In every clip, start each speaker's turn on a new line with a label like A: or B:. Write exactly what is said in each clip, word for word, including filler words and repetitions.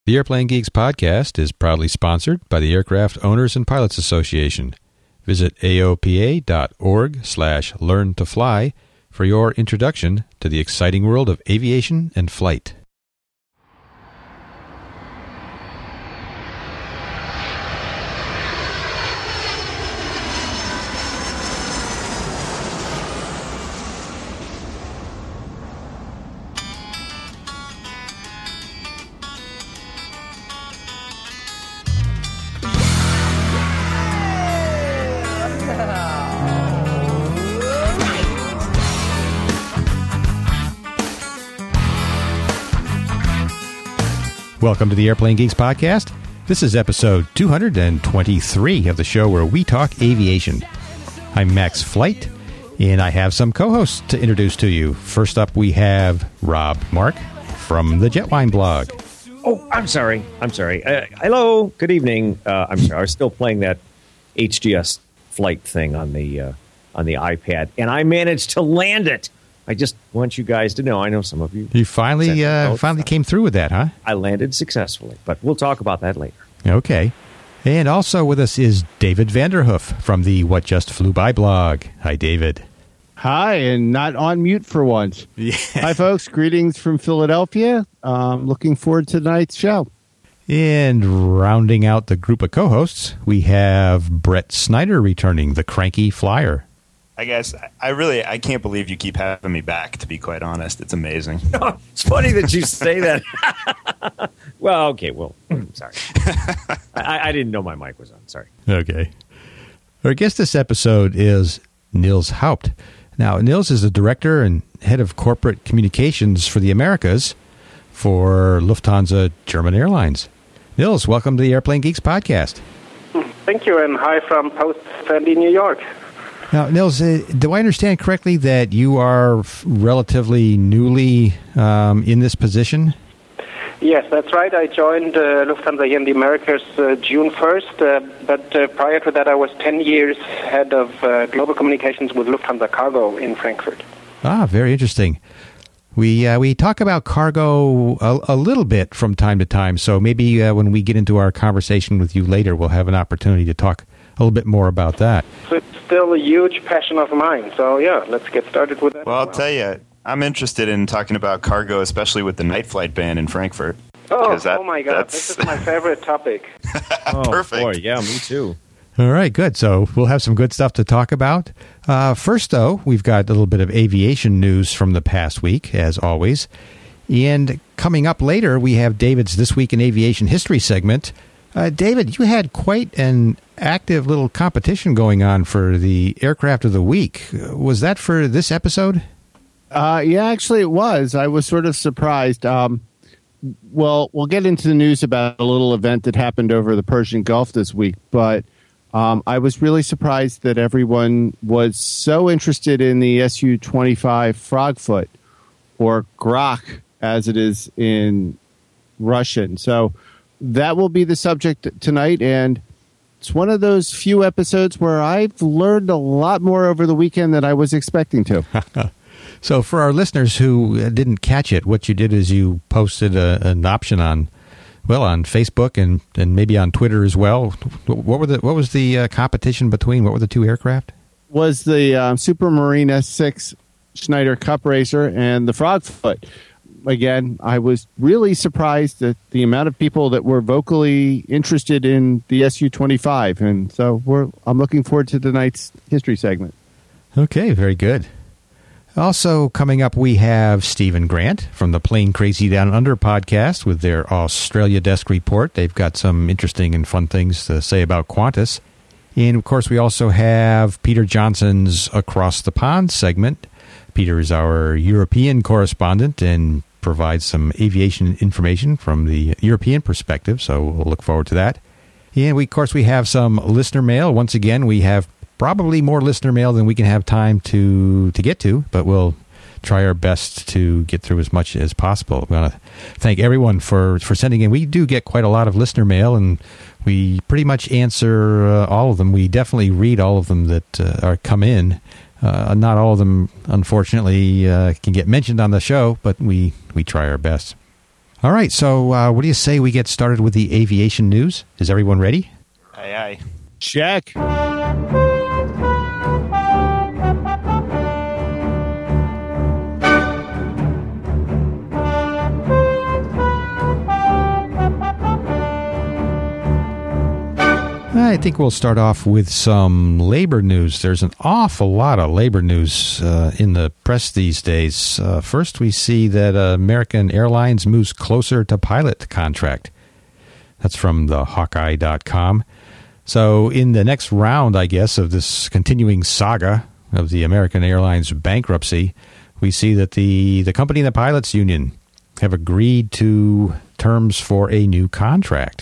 A: The Airplane Geeks podcast is proudly sponsored by the Aircraft Owners and Pilots Association. Visit A O P A dot org slash learn to fly for your introduction to the exciting world of aviation and flight. Welcome to the Airplane Geeks podcast. This is episode two hundred twenty-three of the show where we talk aviation. I'm Max Flight, and I have some co-hosts to introduce to you. First up, we have Rob Mark from the Jetwine blog.
B: Oh, I'm sorry. I'm sorry. Uh, hello. Good evening. Uh, I'm sorry. I was still playing that H G S flight thing on the uh, on the iPad, and I managed to land it. I just want you guys to know. I know some of you.
A: You finally uh, finally came through with that, huh?
B: I landed successfully, but we'll talk about that later.
A: Okay. And also with us is David Vanderhoof from the What Just Flew By blog. Hi, David.
C: Hi, and not on mute for once.
A: Yeah.
C: Hi, folks. Greetings from Philadelphia. Um, looking forward to tonight's show.
A: And rounding out the group of co-hosts, we have Brett Snyder returning, the Cranky Flyer.
D: I guess I really I can't believe you keep having me back, to be quite honest. It's amazing.
B: It's funny that you say that. Well, okay, well, sorry. I, I didn't know my mic was on. Sorry.
A: Okay. Our guest this episode is Nils Haupt. Now, Nils is the director and head of corporate communications for the Americas for Lufthansa German Airlines. Nils, welcome to the Airplane Geeks podcast.
E: Thank you, and hi from Post Sandy, New York.
A: Now, Nils, uh, do I understand correctly that you are f- relatively newly um, in this position?
E: Yes, that's right. I joined uh, Lufthansa here in the Americas uh, June first, uh, but uh, prior to that I was ten years head of uh, global communications with Lufthansa Cargo in Frankfurt.
A: Ah, very interesting. We uh, we talk about cargo a, a little bit from time to time, so maybe uh, when we get into our conversation with you later, we'll have an opportunity to talk a little bit more about that.
E: So it's still a huge passion of mine, so yeah, let's get started with that.
D: Well, I'll tell you, I'm interested in talking about cargo, especially with the night flight ban in Frankfurt.
E: Oh,
D: that,
E: oh my God,
D: that's...
E: this is my favorite topic.
B: Oh,
D: perfect.
B: Boy, yeah, me too.
A: All right, good. So we'll have some good stuff to talk about. Uh, first, though, we've got a little bit of aviation news from the past week, as always. And coming up later, we have David's This Week in Aviation History segment. Uh, David, you had quite an active little competition going on for the Aircraft of the Week. Was that for this episode?
C: Uh, yeah, actually it was. I was sort of surprised. Um, well, we'll get into the news about a little event that happened over the Persian Gulf this week, but um, I was really surprised that everyone was so interested in the S U twenty-five Frogfoot, or Grok as it is in Russian. So that will be the subject tonight, and it's one of those few episodes where I've learned a lot more over the weekend than I was expecting to.
A: So for our listeners who didn't catch it, what you did is you posted a, an option on, well, on Facebook and, and maybe on Twitter as well. What were the what was the uh, competition between? What were the two aircraft?
C: Was the um, Supermarine S six Schneider Cup Racer and the Frogfoot. Again, I was really surprised at the amount of people that were vocally interested in the S U twenty-five, and so we're, I'm looking forward to tonight's history segment.
A: Okay, very good. Also coming up, we have Stephen Grant from the Plane Crazy Down Under podcast with their Australia Desk Report. They've got some interesting and fun things to say about Qantas. And, of course, we also have Peter Johnson's Across the Pond segment. Peter is our European correspondent and provides some aviation information from the European perspective, so we'll look forward to that. And, we, of course, we have some listener mail. Once again, we have probably more listener mail than we can have time to, to get to, but we'll try our best to get through as much as possible. We want to thank everyone for, for sending in. We do get quite a lot of listener mail, and we pretty much answer uh, all of them. We definitely read all of them that uh, are come in. Uh, not all of them, unfortunately, uh, can get mentioned on the show, but we, we try our best. All right, so uh, what do you say we get started with the aviation news? Is everyone ready?
D: Aye, aye.
C: Check.
A: I think we'll start off with some labor news. There's an awful lot of labor news uh, in the press these days. Uh, first, we see that uh, American Airlines moves closer to pilot contract. That's from the Hawkeye dot com. So in the next round, I guess, of this continuing saga of the American Airlines bankruptcy, we see that the, the company and the pilots union have agreed to terms for a new contract.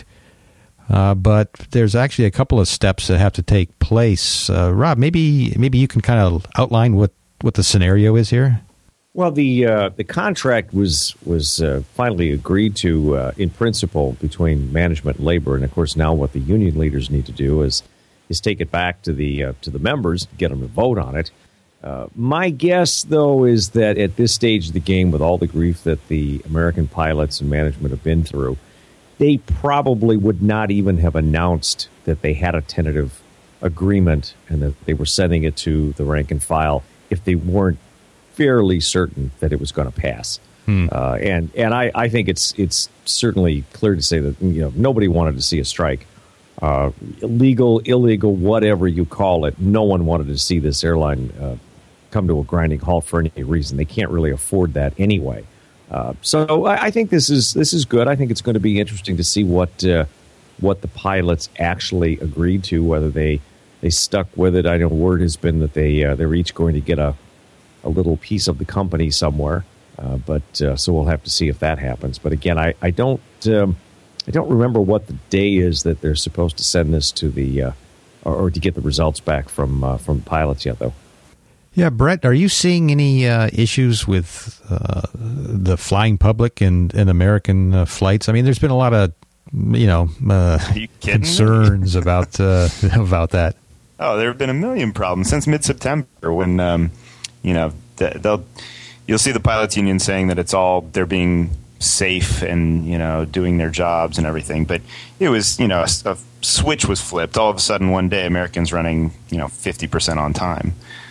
A: Uh, but there's actually a couple of steps that have to take place. Uh, Rob, maybe maybe you can kind of outline what, what the scenario is here.
B: Well, the uh, the contract was was uh, finally agreed to uh, in principle between management and labor, and of course now what the union leaders need to do is is take it back to the uh, to the members, get them to vote on it. Uh, my guess, though, is that at this stage of the game, with all the grief that the American pilots and management have been through, they probably would not even have announced that they had a tentative agreement and that they were sending it to the rank and file if they weren't fairly certain that it was going to pass. Hmm. Uh, and and I, I think it's it's certainly clear to say that you know nobody wanted to see a strike. Uh, legal, illegal, whatever you call it, no one wanted to see this airline uh, come to a grinding halt for any reason. They can't really afford that anyway. Uh, so I, I think this is this is good. I think it's going to be interesting to see what uh, what the pilots actually agreed to, whether they they stuck with it. I know word has been that they uh, they're each going to get a a little piece of the company somewhere, uh, but uh, so we'll have to see if that happens. But again, I I don't um, I don't remember what the day is that they're supposed to send this to the uh, or, or to get the results back from uh, from pilots yet, though.
A: Yeah, Brett, are you seeing any uh, issues with uh, the flying public and, and American uh, flights? I mean, there's been a lot of, you know, uh,
D: you
A: concerns about uh, about that.
D: Oh, there have been a million problems since mid-September when, um, you know, they'll you'll see the pilots union saying that it's all they're being safe and you know doing their jobs and everything, but it was you know a, a switch was flipped. All of a sudden, one day, Americans running you know fifty percent on time.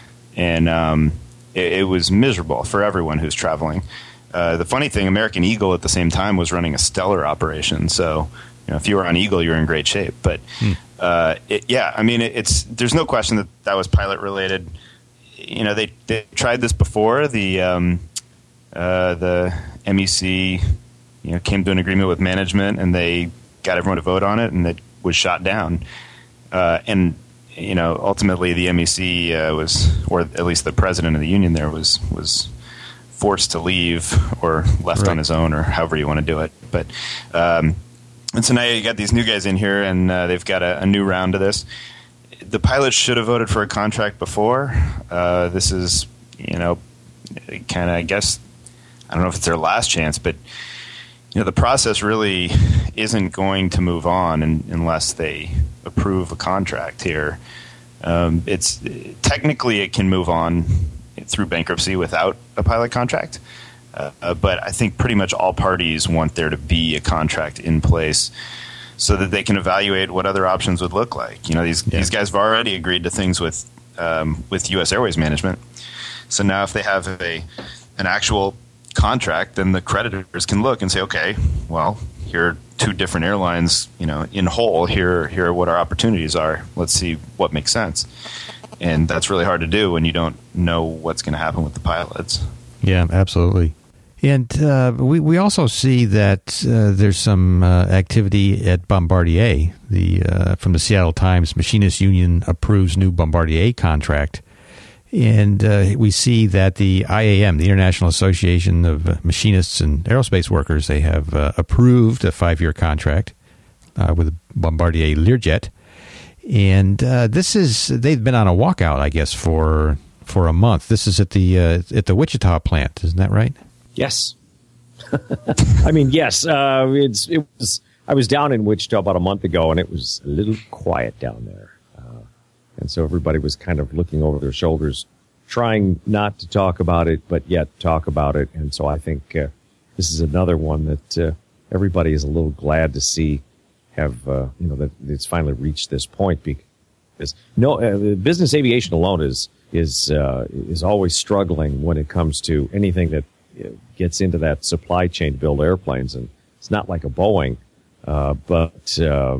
D: And um, it, it was miserable for everyone who's traveling. Uh, the funny thing, American Eagle at the same time was running a stellar operation. So, you know, if you were on Eagle, you're in great shape. But hmm. uh, it, yeah, I mean, it, it's there's no question that that was pilot related. You know, they, they tried this before. The um, uh, the M E C, you know, came to an agreement with management, and they got everyone to vote on it, and it was shot down. Uh, and You know, ultimately the M E C uh, was, or at least the president of the union there was was forced to leave or left right. on his own, or however you want to do it. But um, and so now you got these new guys in here, and uh, they've got a, a new round of this. The pilots should have voted for a contract before. Uh, this is, you know, kind of, I guess, I don't know if it's their last chance, but you know, the process really isn't going to move on in, unless they approve a contract here. Um, it's technically it can move on through bankruptcy without a pilot contract, uh, but I think pretty much all parties want there to be a contract in place so that they can evaluate what other options would look like. You know, these yeah. these guys have already agreed to things with um, with U S Airways management. So now if they have a an actual contract, then the creditors can look and say, okay, well, here are two different airlines, you know, in whole. Here, here are what our opportunities are. Let's see what makes sense. And that's really hard to do when you don't know what's going to happen with the pilots.
A: Yeah, absolutely. And uh, we we also see that uh, there's some uh, activity at Bombardier. The uh, from the Seattle Times, Machinists Union approves new Bombardier contract. And uh, we see that the I A M, the International Association of Machinists and Aerospace Workers, they have uh, approved a five-year contract uh, with Bombardier Learjet. And uh, this is, they've been on a walkout, I guess, for for a month. This is at the uh, at the Wichita plant, isn't that right?
B: Yes. I mean, yes. Uh, it's it was. I was down in Wichita about a month ago, and it was a little quiet down there. And so everybody was kind of looking over their shoulders, trying not to talk about it, but yet talk about it. And so I think uh, this is another one that uh, everybody is a little glad to see have uh, you know that it's finally reached this point, because no uh, business aviation alone is is uh, is always struggling when it comes to anything that gets into that supply chain to build airplanes, and it's not like a Boeing, uh, but uh,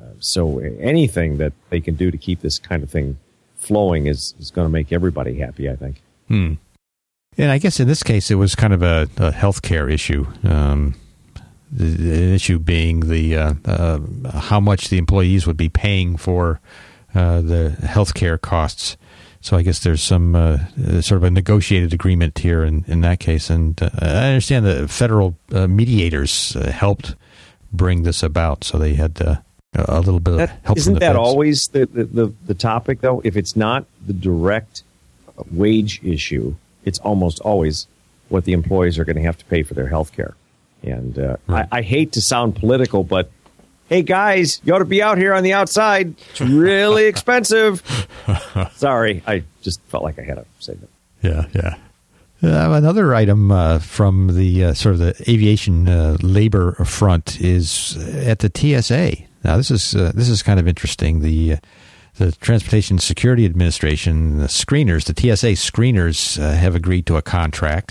B: so anything that they can do to keep this kind of thing flowing is, is going to make everybody happy, I think.
A: Hmm. And I guess in this case, it was kind of a, a healthcare issue. Um, the, the issue being the uh, uh, how much the employees would be paying for uh, the healthcare costs. So I guess there's some uh, sort of a negotiated agreement here in, in that case. And uh, I understand the federal uh, mediators uh, helped bring this about, so they had uh, a little bit of
B: that,
A: help.
B: Isn't
A: from the
B: that
A: feds.
B: always the, the, the, the topic, though? If it's not the direct wage issue, it's almost always what the employees are going to have to pay for their health care. And uh, right. I, I hate to sound political, but hey, guys, you ought to be out here on the outside. It's really expensive. Sorry, I just felt like I had to say that.
A: Yeah, yeah. Uh, another item uh, from the uh, sort of the aviation uh, labor front is at the T S A. Now, this is uh, this is kind of interesting. The uh, the Transportation Security Administration, the screeners, the T S A screeners, uh, have agreed to a contract,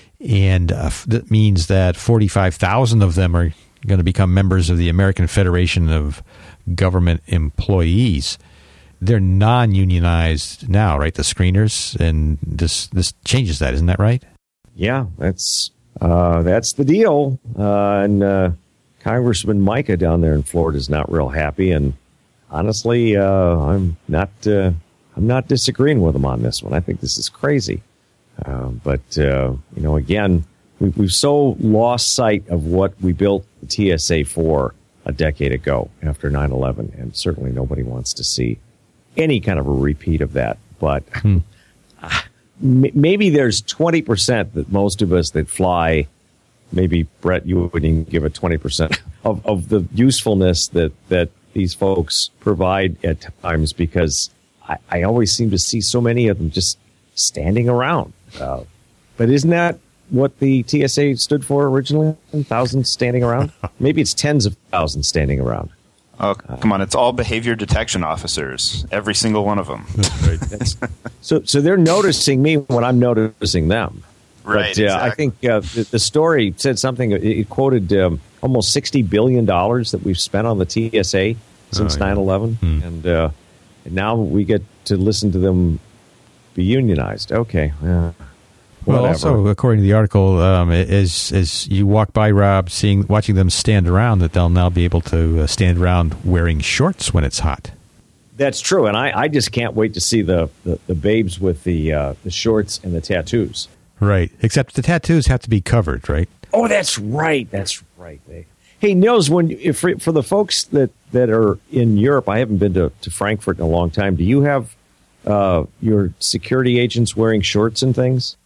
A: and uh, that means that forty-five thousand of them are going to become members of the American Federation of Government Employees. They're non-unionized now, right? The screeners, and this this changes that, isn't that right?
B: Yeah, that's uh, that's the deal. Uh, and uh, Congressman Micah down there in Florida is not real happy. And honestly, uh, I'm not uh, I'm not disagreeing with him on this one. I think this is crazy. Uh, but uh, you know, again, we, we've so lost sight of what we built the T S A for a decade ago after nine eleven, and certainly nobody wants to see any kind of a repeat of that. But hmm. uh, m- maybe there's twenty percent that most of us that fly, maybe, Brett, you wouldn't even give it twenty percent of, of the usefulness that, that these folks provide at times, because I, I always seem to see so many of them just standing around. Uh, but isn't that what the T S A stood for originally? Thousands standing around? Maybe it's tens of thousands standing around.
D: Oh, come on. It's all behavior detection officers. Every single one of them.
B: Right. That's, so so they're noticing me when I'm noticing them.
D: Right.
B: But, uh,
D: exactly.
B: I think uh, the, the story said something. It, it quoted um, almost sixty billion dollars that we've spent on the T S A since oh, yeah. nine eleven. Hmm. And, uh, and now we get to listen to them be unionized. Okay. Yeah.
A: Well,
B: Whatever.
A: also, according to the article, um, as as you walk by, Rob, seeing watching them stand around, that they'll now be able to uh, stand around wearing shorts when it's hot.
B: That's true, and I, I just can't wait to see the, the, the babes with the uh, the shorts and the tattoos.
A: Right, except the tattoos have to be covered, right?
B: Oh, that's right. That's right. Hey, Nils, when if for, for the folks that, that are in Europe, I haven't been to, to Frankfurt in a long time. Do you have uh, your security agents wearing shorts and things?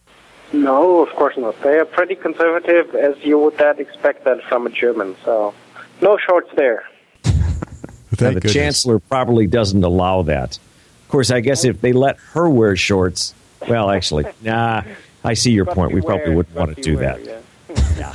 E: No, of course not. They are pretty conservative, as you would that expect that from a German. So, no shorts there.
B: Now, the chancellor probably doesn't allow that. Of course, I guess if they let her wear shorts, well, actually, nah. I see your
E: But
B: point. We
E: beware,
B: probably wouldn't want to do
E: beware,
B: that.
E: Yeah.
B: Yeah.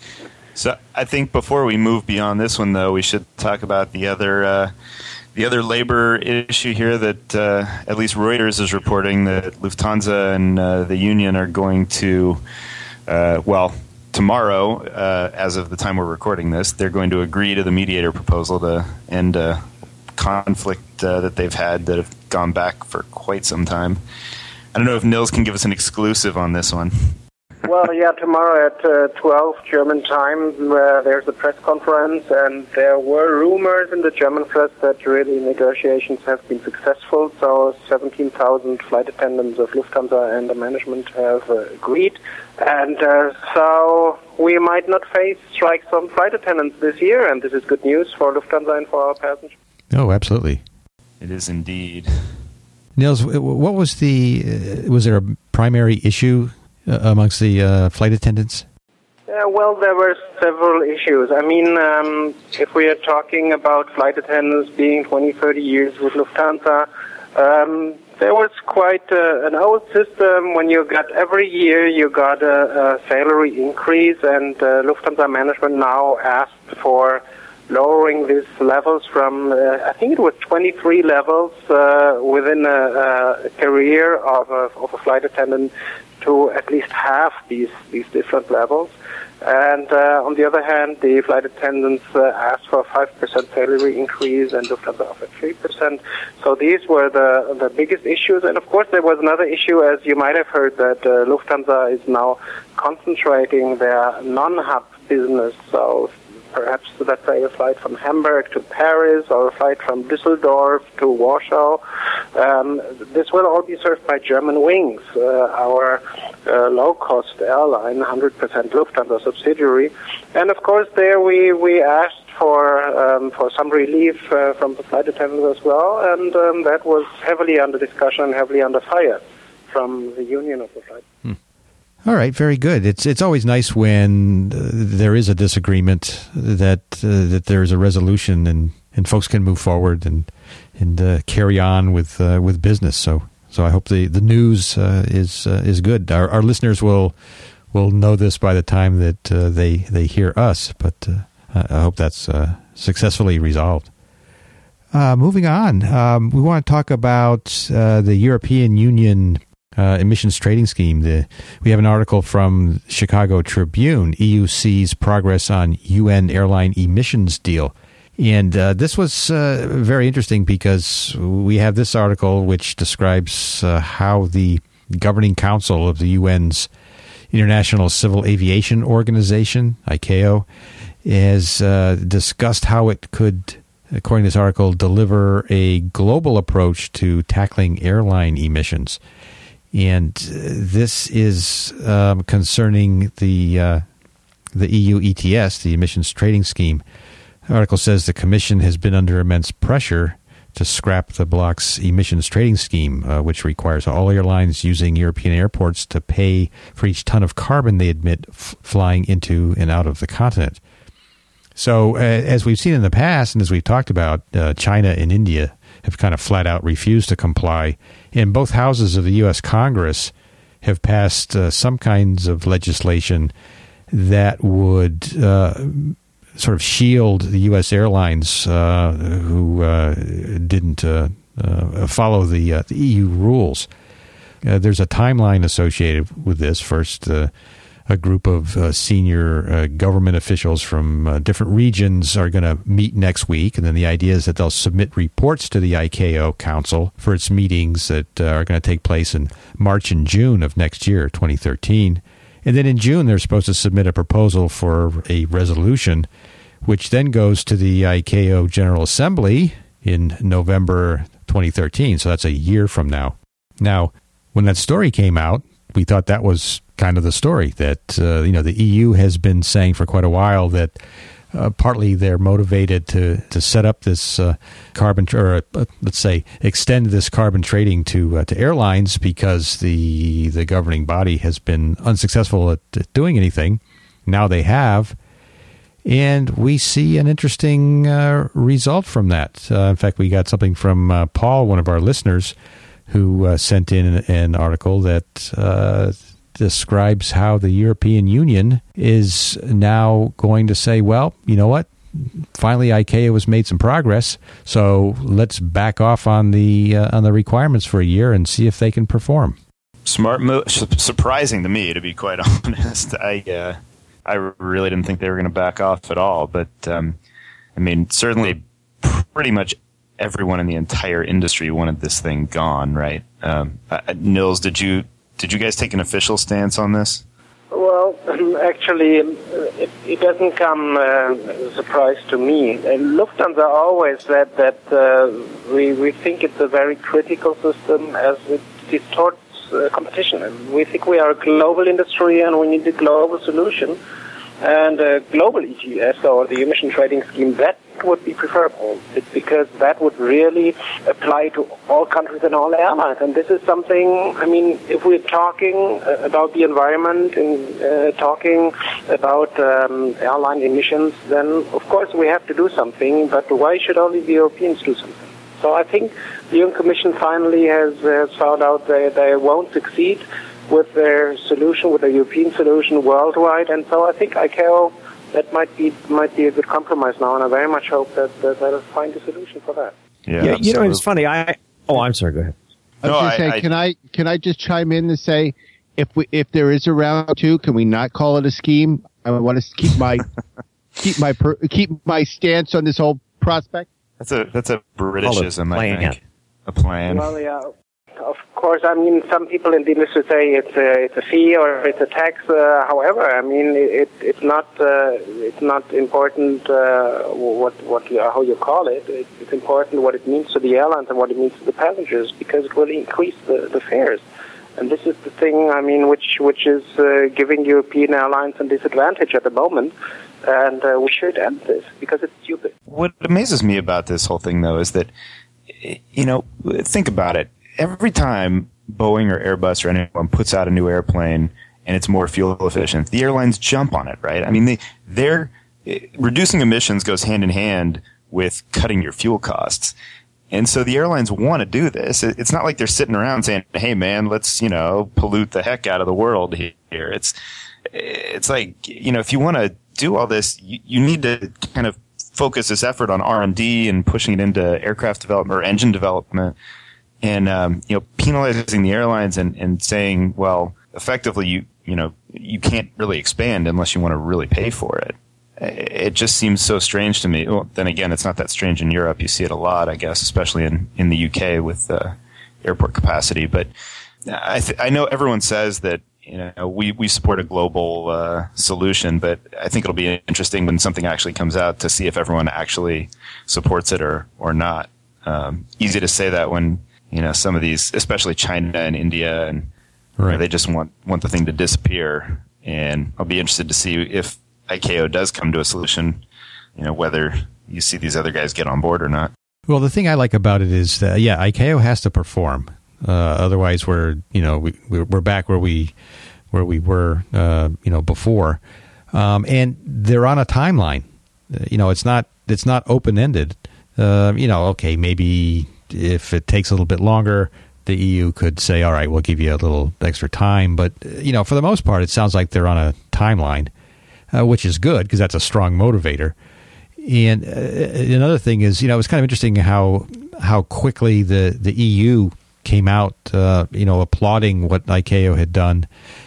D: So I think before we move beyond this one, though, we should talk about the other uh, the other labor issue here that uh, at least Reuters is reporting that Lufthansa and uh, the union are going to, uh, well, tomorrow, uh, as of the time we're recording this, they're going to agree to the mediator proposal to end a conflict uh, that they've had that have gone back for quite some time. I don't know if Nils can give us an exclusive on this one.
E: Well, yeah, tomorrow at uh, twelve German time, uh, there's a press conference, and there were rumors in the German press that really negotiations have been successful. So seventeen thousand flight attendants of Lufthansa and the management have uh, agreed. And uh, so we might not face strikes on flight attendants this year, and this is good news for Lufthansa and for our passengers.
A: Oh, absolutely.
D: It is indeed.
A: Nils, what was the, uh, was there a primary issue uh, amongst the uh, flight attendants?
E: Uh, well, there were several issues. I mean, um, if we are talking about flight attendants being twenty, thirty years with Lufthansa, Um, there was quite uh, an old system when you got every year you got a, a salary increase, and uh, Lufthansa management now asked for lowering these levels from, uh, I think it was twenty-three levels uh, within a, a career of a, of a flight attendant to at least half these, these different levels. And uh, on the other hand, the flight attendants uh, asked for a five percent salary increase, and Lufthansa offered three percent. So these were the the biggest issues. And of course, there was another issue, as you might have heard, that uh, Lufthansa is now concentrating their non-hub business. So perhaps, let's say, a flight from Hamburg to Paris or a flight from Düsseldorf to Warsaw. Um, this will all be served by Germanwings, uh, our uh, low-cost airline, one hundred percent Lufthansa subsidiary. And, of course, there we, we asked for um, for some relief uh, from the flight attendants as well, and um, that was heavily under discussion and heavily under fire from the union of the flight.
A: Hmm. All right, very good. It's it's always nice when uh, there is a disagreement that uh, that there's a resolution and, and folks can move forward and and uh, carry on with uh, with business. So so I hope the the news uh, is uh, is good. Our, our listeners will will know this by the time that uh, they they hear us. But uh, I hope that's uh, successfully resolved. Uh, moving on, um, we want to talk about uh, the European Union Uh, emissions trading scheme. The, we have an article from Chicago Tribune, E U sees progress on U N airline emissions deal. And uh, this was uh, very interesting because we have this article which describes uh, how the governing council of the U N's International Civil Aviation Organization, I C A O, has uh, discussed how it could, according to this article, deliver a global approach to tackling airline emissions. And this is um, concerning the uh, the E U E T S, the emissions trading scheme. The article says the Commission has been under immense pressure to scrap the bloc's emissions trading scheme, uh, which requires all airlines using European airports to pay for each ton of carbon they emit f- flying into and out of the continent. So, uh, as we've seen in the past, and as we've talked about, uh, China and India have kind of flat out refused to comply. And both houses of the U S Congress have passed uh, some kinds of legislation that would uh, sort of shield the U S airlines uh, who uh, didn't uh, uh, follow the, uh, the E U rules. Uh, there's a timeline associated with this. First, uh, a group of uh, senior uh, government officials from uh, different regions are going to meet next week, and then the idea is that they'll submit reports to the I C A O Council for its meetings that uh, are going to take place in March and June of next year, twenty thirteen. And then in June, they're supposed to submit a proposal for a resolution, which then goes to the I C A O General Assembly in November twenty thirteen. So that's a year from now. Now, when that story came out, we thought that was kind of the story that, uh, you know, the E U has been saying for quite a while that uh, partly they're motivated to, to set up this uh, carbon, or uh, let's say extend this carbon trading to uh, to airlines because the the governing body has been unsuccessful at, at doing anything. Now they have. And we see an interesting uh, result from that. Uh, in fact, we got something from uh, Paul, one of our listeners, who uh, sent in an, an article that uh, describes how the European Union is now going to say, well, you know what? Finally, I C A O has made some progress, so let's back off on the uh, on the requirements for a year and see if they can perform.
D: Smart move. Surprising to me, to be quite honest. I uh, I really didn't think they were going to back off at all. But um, I mean, certainly, pretty much everyone in the entire industry wanted this thing gone, right? Um, uh, Nils, did you did you guys take an official stance on this?
E: Well, actually, it, it doesn't come uh, as a surprise to me. And Lufthansa always said that uh, we we think it's a very critical system as it distorts uh, competition. And we think we are a global industry and we need a global solution. And a global E T S, or the emission trading scheme, that would be preferable. It's because that would really apply to all countries and all airlines. And this is something, I mean, if we're talking about the environment and uh, talking about um, airline emissions, then of course we have to do something. But why should only the Europeans do something? So I think the U N Commission finally has, has found out they, they won't succeed with their solution, with the European solution worldwide, and so I think I C A O, that might be might be a good compromise now, and I very much hope that, that they'll find a solution for that.
B: Yeah, yeah you know, it's funny. I oh, I'm sorry. Go ahead.
C: I was
D: no,
C: going to say,
D: I,
C: can I can I just chime in to say, if we if there is a round two, can we not call it a scheme? I want to keep my keep my per, keep my stance on this whole prospect.
D: That's a that's a Britishism, I think. A plan.
E: Well, yeah. Of course, I mean, some people in the industry say it's a, it's a fee or it's a tax. Uh, however, I mean, it, it's not uh, it's not important uh, what what you, how you call it. it. It's important what it means to the airlines and what it means to the passengers, because it will increase the, the fares. And this is the thing, I mean, which which is uh, giving European airlines a disadvantage at the moment. And uh, we should end this because it's stupid.
D: What amazes me about this whole thing, though, is that, you know, think about it. Every time Boeing or Airbus or anyone puts out a new airplane and it's more fuel efficient, the airlines jump on it, right? I mean, they, they're reducing emissions goes hand in hand with cutting your fuel costs. And so the airlines want to do this. It's not like they're sitting around saying, hey, man, let's, you know, pollute the heck out of the world here. It's, it's like, you know, if you want to do all this, you, you need to kind of focus this effort on R and D and pushing it into aircraft development or engine development. And, um, you know, penalizing the airlines and, and saying, well, effectively, you, you know, you can't really expand unless you want to really pay for it. It just seems so strange to me. Well, then again, it's not that strange in Europe. You see it a lot, I guess, especially in, in the U K with, uh, airport capacity. But I, th- I know everyone says that, you know, we, we support a global, uh, solution, but I think it'll be interesting when something actually comes out to see if everyone actually supports it or, or not. Um, easy to say that when, you know, some of these, especially China and India, and right. you know, they just want, want the thing to disappear. And I'll be interested to see if I C A O does come to a solution, you know, whether you see these other guys get on board or not.
A: Well, the thing I like about it is that, yeah, I C A O has to perform. Uh, otherwise, we're, you know, we, we're back where we, where we were, uh, you know, before. Um, and they're on a timeline. Uh, you know, it's not, it's not open-ended. Uh, you know, okay, maybe if it takes a little bit longer, the E U could say, all right, we'll give you a little extra time. But, you know, for the most part, it sounds like they're on a timeline, uh, which is good because that's a strong motivator. And uh, another thing is, you know, it's kind of interesting how how quickly the, the E U came out, uh, you know, applauding what I C A O had done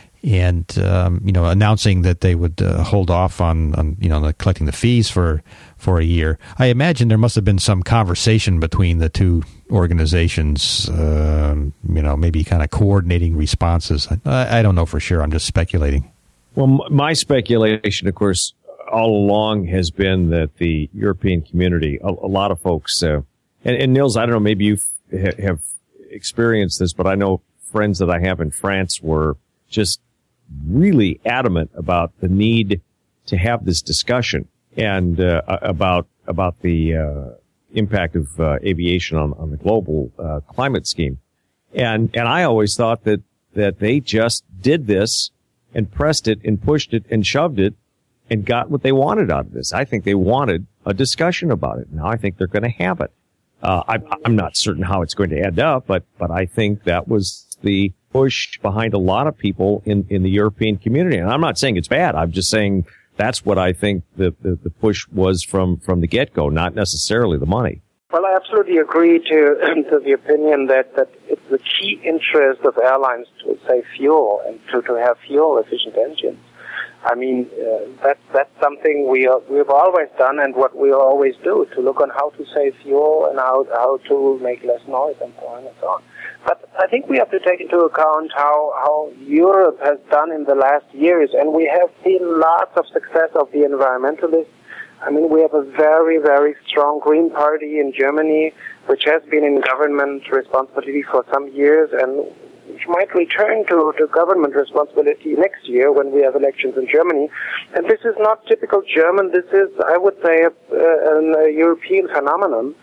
A: and, um, you know, announcing that they would uh, hold off on, on, you know, the, collecting the fees for, for a year. I imagine there must have been some conversation between the two organizations, uh, you know, maybe kind of coordinating responses. I, I don't know for sure. I'm just speculating.
B: Well, my speculation, of course, all along has been that the European community, a, a lot of folks, uh, and, and Nils, I don't know, maybe you ha- have experienced this, but I know friends that I have in France were just really adamant about the need to have this discussion and uh, about about the uh, impact of uh, aviation on, on the global uh, climate scheme. And and I always thought that that they just did this and pressed it and pushed it and shoved it and got what they wanted out of this. I think they wanted a discussion about it. Now I think they're going to have it. Uh, I, I'm not certain how it's going to end up, but but I think that was the push behind a lot of people in, in the European community. And I'm not saying it's bad. I'm just saying that's what I think the, the, the push was from, from the get-go, not necessarily the money.
E: Well, I absolutely agree to, to the opinion that, that it's the key interest of airlines to save fuel and to, to have fuel-efficient engines. I mean, uh, that, that's something we are, we've always done and what we always do, to look on how to save fuel and how, how to make less noise and so on and so on. But I think we have to take into account how, how Europe has done in the last years, and we have seen lots of success of the environmentalists. I mean, we have a very, very strong Green Party in Germany, which has been in government responsibility for some years, and which might return to, to government responsibility next year when we have elections in Germany. And this is not typical German. This is, I would say, a, a, a European phenomenon.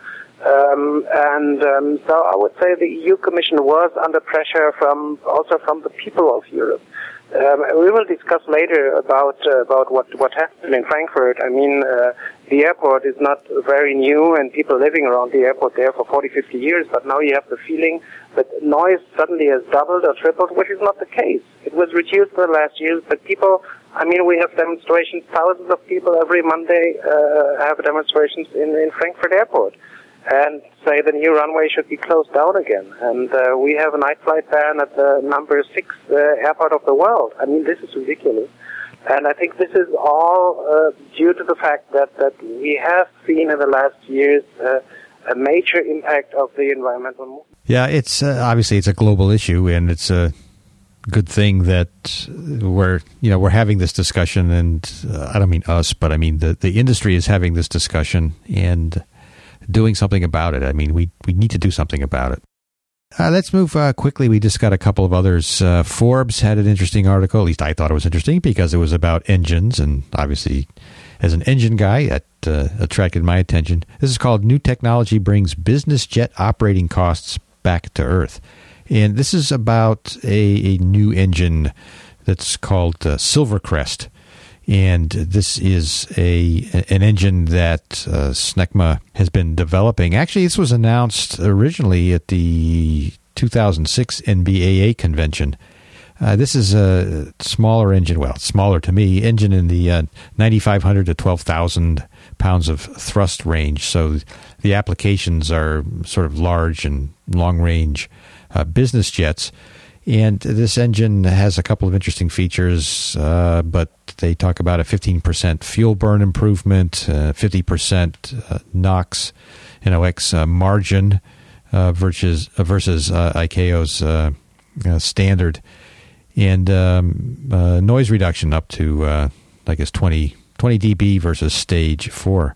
E: Um, and um, so I would say the E U Commission was under pressure from also from the people of Europe. Um, we will discuss later about uh, about what what happened in Frankfurt. I mean, uh, the airport is not very new and people living around the airport there for forty, fifty years, but now you have the feeling that noise suddenly has doubled or tripled, which is not the case. It was reduced the last years, but people, I mean, we have demonstrations, thousands of people every Monday uh, have demonstrations in, in Frankfurt Airport and say the new runway should be closed down again. And uh, we have a night flight ban at the number six uh, airport of the world. I mean, this is ridiculous. And I think this is all uh, due to the fact that, that we have seen in the last years uh, a major impact of the environmental movement.
A: Yeah, it's uh, obviously it's a global issue, and it's a good thing that we're you know we're having this discussion. And uh, I don't mean us, but I mean the the industry is having this discussion and doing something about it. I mean, we we need to do something about it. Uh, let's move uh, quickly. We just got a couple of others. Uh, Forbes had an interesting article. At least I thought it was interesting because it was about engines. And obviously, as an engine guy, that uh, attracted my attention. This is called New Technology Brings Business Jet Operating Costs Back to Earth. And this is about a, a new engine that's called uh, Silvercrest. And this is a an engine that uh, Snecma has been developing. Actually, this was announced originally at the two thousand six N B A A convention. Uh, this is a smaller engine, well, smaller to me, engine in the uh, ninety-five hundred to twelve thousand pounds of thrust range. So the applications are sort of large and long-range uh, business jets. And this engine has a couple of interesting features, uh, but they talk about a fifteen percent fuel burn improvement, uh, fifty percent uh, NOx, N O X uh, margin uh, versus uh, versus uh, I C A O's uh, uh, standard, and um, uh, noise reduction up to uh, I guess twenty, twenty decibels versus stage four.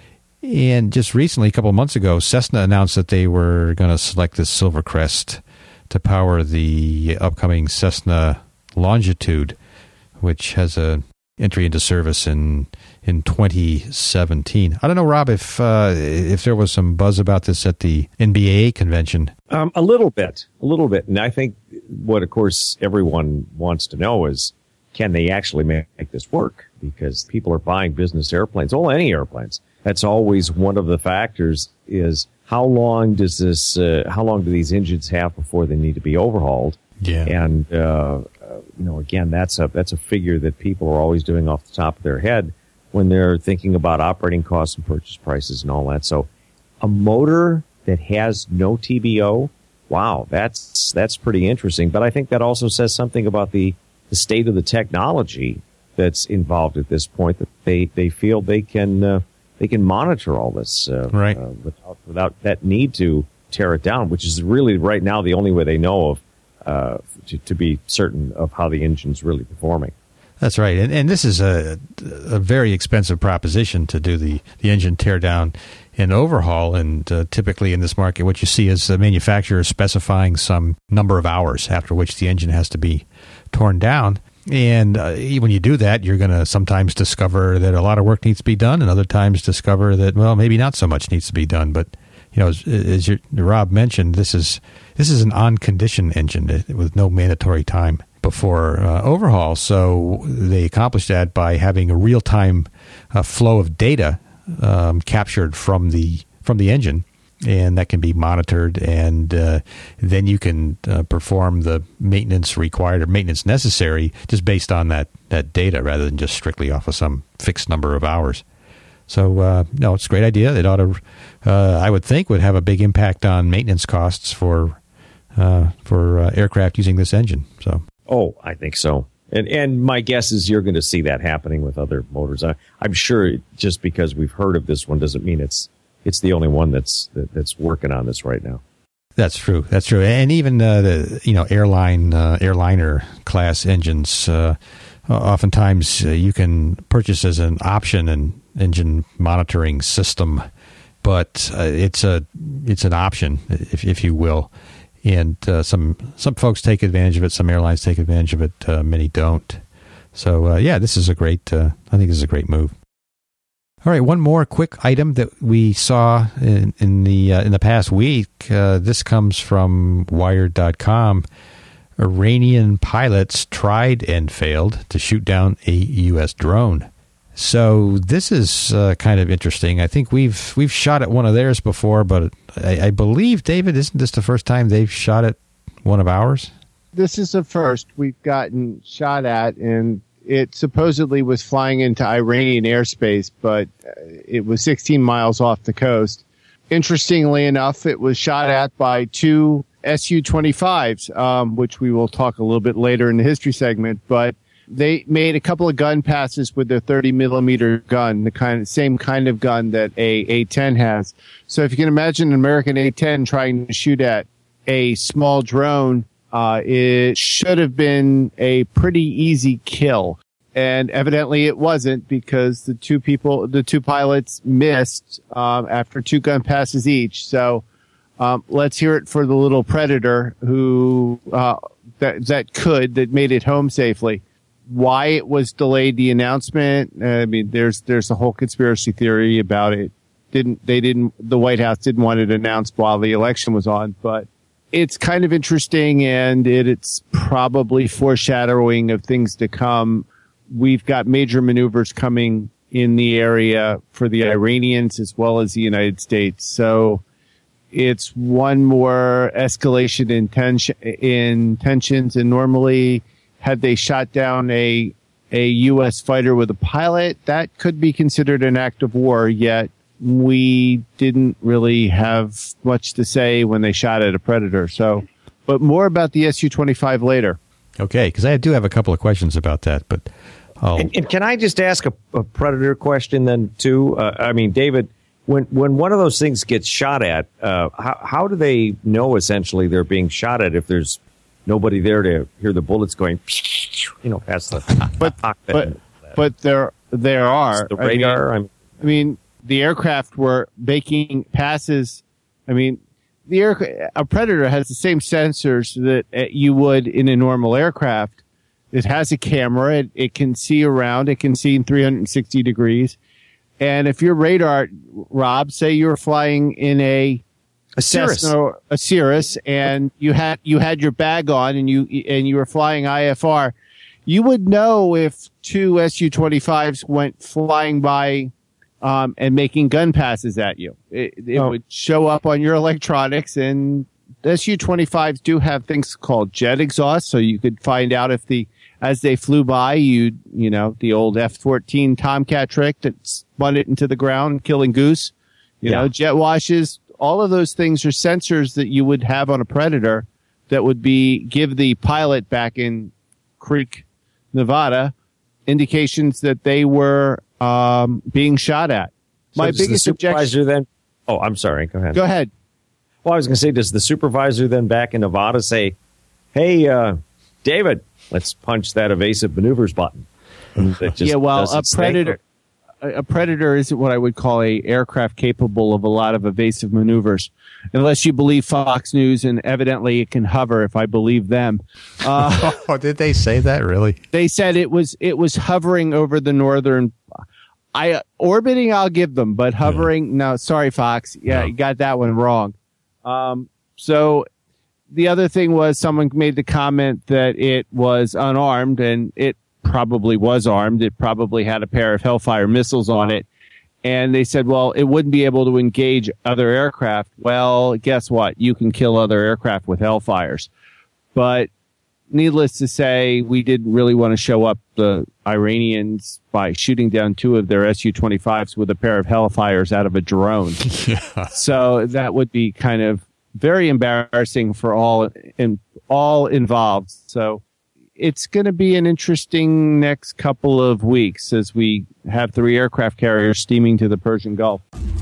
A: And just recently, a couple of months ago, Cessna announced that they were going to select this Silvercrest to power the upcoming Cessna Longitude, which has a entry into service in in twenty seventeen. I don't know, Rob, if uh, if there was some buzz about this at the N B A A convention.
B: Um, a little bit, a little bit. And I think what, of course, everyone wants to know is, can they actually make this work? Because people are buying business airplanes, well, any airplanes. That's always one of the factors is, how long does this? Uh, how long do these engines have before they need to be overhauled?
A: Yeah,
B: and uh, uh, you know, again, that's a that's a figure that people are always doing off the top of their head when they're thinking about operating costs and purchase prices and all that. So, a motor that has no T B O, wow, that's that's pretty interesting. But I think that also says something about the the state of the technology that's involved at this point. That they they feel they can. Uh, They can monitor all this uh,
A: right.
B: uh, without, without that need to tear it down, which is really right now the only way they know of uh, to, to be certain of how the engine's really performing.
A: That's right. And, and this is a, a very expensive proposition to do the, the engine tear down and overhaul. And uh, typically in this market, what you see is the manufacturer specifying some number of hours after which the engine has to be torn down. And uh, when you do that, you're going to sometimes discover that a lot of work needs to be done, and other times discover that, well, maybe not so much needs to be done. But you know, as, as your, Rob mentioned, this is this is an on-condition engine with no mandatory time before uh, overhaul. So they accomplish that by having a real-time uh, flow of data um, captured from the from the engine. And that can be monitored, and uh, then you can uh, perform the maintenance required or maintenance necessary just based on that, that data rather than just strictly off of some fixed number of hours. So, uh, no, it's a great idea. It ought to, uh, I would think, would have a big impact on maintenance costs for uh, for uh, aircraft using this engine. So,
B: oh, I think so. And and my guess is you're going to see that happening with other motors. I, I'm sure just because we've heard of this one doesn't mean it's It's the only one that's that, that's working on this right now.
A: That's true. That's true. And even uh, the you know airline uh, airliner class engines, uh, oftentimes uh, you can purchase as an option an engine monitoring system, but uh, it's a it's an option, if if you will. And uh, some some folks take advantage of it. Some airlines take advantage of it. Uh, many don't. So uh, yeah, this is a great. Uh, I think this is a great move. All right, one more quick item that we saw in, in the uh, in the past week. Uh, this comes from Wired dot com. Iranian pilots tried and failed to shoot down a U S drone. So this is uh, kind of interesting. I think we've we've shot at one of theirs before, but I, I believe, David, isn't this the first time they've shot at one of ours?
C: This is the first we've gotten shot at, and it supposedly was flying into Iranian airspace, but it was sixteen miles off the coast. Interestingly enough, it was shot at by two S U twenty-fives, um, which we will talk a little bit later in the history segment, but they made a couple of gun passes with their thirty millimeter gun, the kind of same kind of gun that a A ten has. So if you can imagine an American A ten trying to shoot at a small drone, uh, it should have been a pretty easy kill. And evidently it wasn't, because the two people, the two pilots missed, um, after two gun passes each. So, um, let's hear it for the little Predator who, uh, that, that could, that made it home safely. Why it was delayed, the announcement, I mean, there's, there's a whole conspiracy theory about it. Didn't, they didn't, the White House didn't want it announced while the election was on, but it's kind of interesting, and it, it's probably foreshadowing of things to come. We've got major maneuvers coming in the area for the Iranians as well as the United States. So it's one more escalation in tension, in tensions, and normally, had they shot down a a U S fighter with a pilot, that could be considered an act of war, yet we didn't really have much to say when they shot at a Predator. So, but more about the S U twenty-five later.
A: Okay, because I do have a couple of questions about that, but I'll...
B: And, and can I just ask a, a Predator question then, too? Uh, I mean, David, when when one of those things gets shot at, uh, how, how do they know, essentially, they're being shot at if there's nobody there to hear the bullets going, you know, past the
C: but
B: cockpit?
C: But, but there there are.
B: The radar?
C: I mean, I mean, the aircraft were making passes. I mean, the air, a Predator has the same sensors that uh, you would in a normal aircraft. It has a camera. It, it can see around. It can see in three hundred sixty degrees. And if your radar, Rob, say you're flying in a
B: A Cirrus.
C: Cessna, a Cirrus, and you had you had your bag on, and you and you were flying I F R, you would know if two S U twenty-fives went flying by um, and making gun passes at you. It, it
B: oh.
C: would show up on your electronics, and S U twenty-fives do have things called jet exhaust, so you could find out if the as they flew by, you you know the old F fourteen Tomcat trick that spun it into the ground, killing goose. You
B: Yeah.
C: know, jet washes. All of those things are sensors that you would have on a Predator that would be give the pilot back in Creek, Nevada, indications that they were um, being shot at.
B: So
C: My
B: does the
C: biggest
B: supervisor
C: objection.
B: then? Oh, I'm sorry. Go ahead.
C: Go ahead.
B: Well, I was going to say, does the supervisor then back in Nevada say, "Hey, uh, David, let's punch that evasive maneuvers button"? That just
C: Yeah, well,
B: doesn't
C: a
B: stay
C: Predator.
B: there.
C: A Predator isn't what I would call a aircraft capable of a lot of evasive maneuvers, unless you believe Fox News, and evidently it can hover. If I believe them, uh,
A: Oh, did they say that, really?
C: they said it was it was hovering over the northern. I uh, orbiting, I'll give them, but hovering, no. Sorry, Fox. Yeah,
A: No.
C: you got that one wrong. Um, so the other thing was someone made the comment that it was unarmed, and it probably was armed. It probably had a pair of Hellfire missiles on it. And they said, well, it wouldn't be able to engage other aircraft. Well, guess what? You can kill other aircraft with Hellfires. But needless to say, we didn't really want to show up the Iranians by shooting down two of their S U twenty-fives with a pair of Hellfires out of a drone.
A: Yeah.
C: So that would be kind of very embarrassing for all in, all involved. So it's going to be an interesting next couple of weeks as we have three aircraft carriers steaming to the Persian Gulf.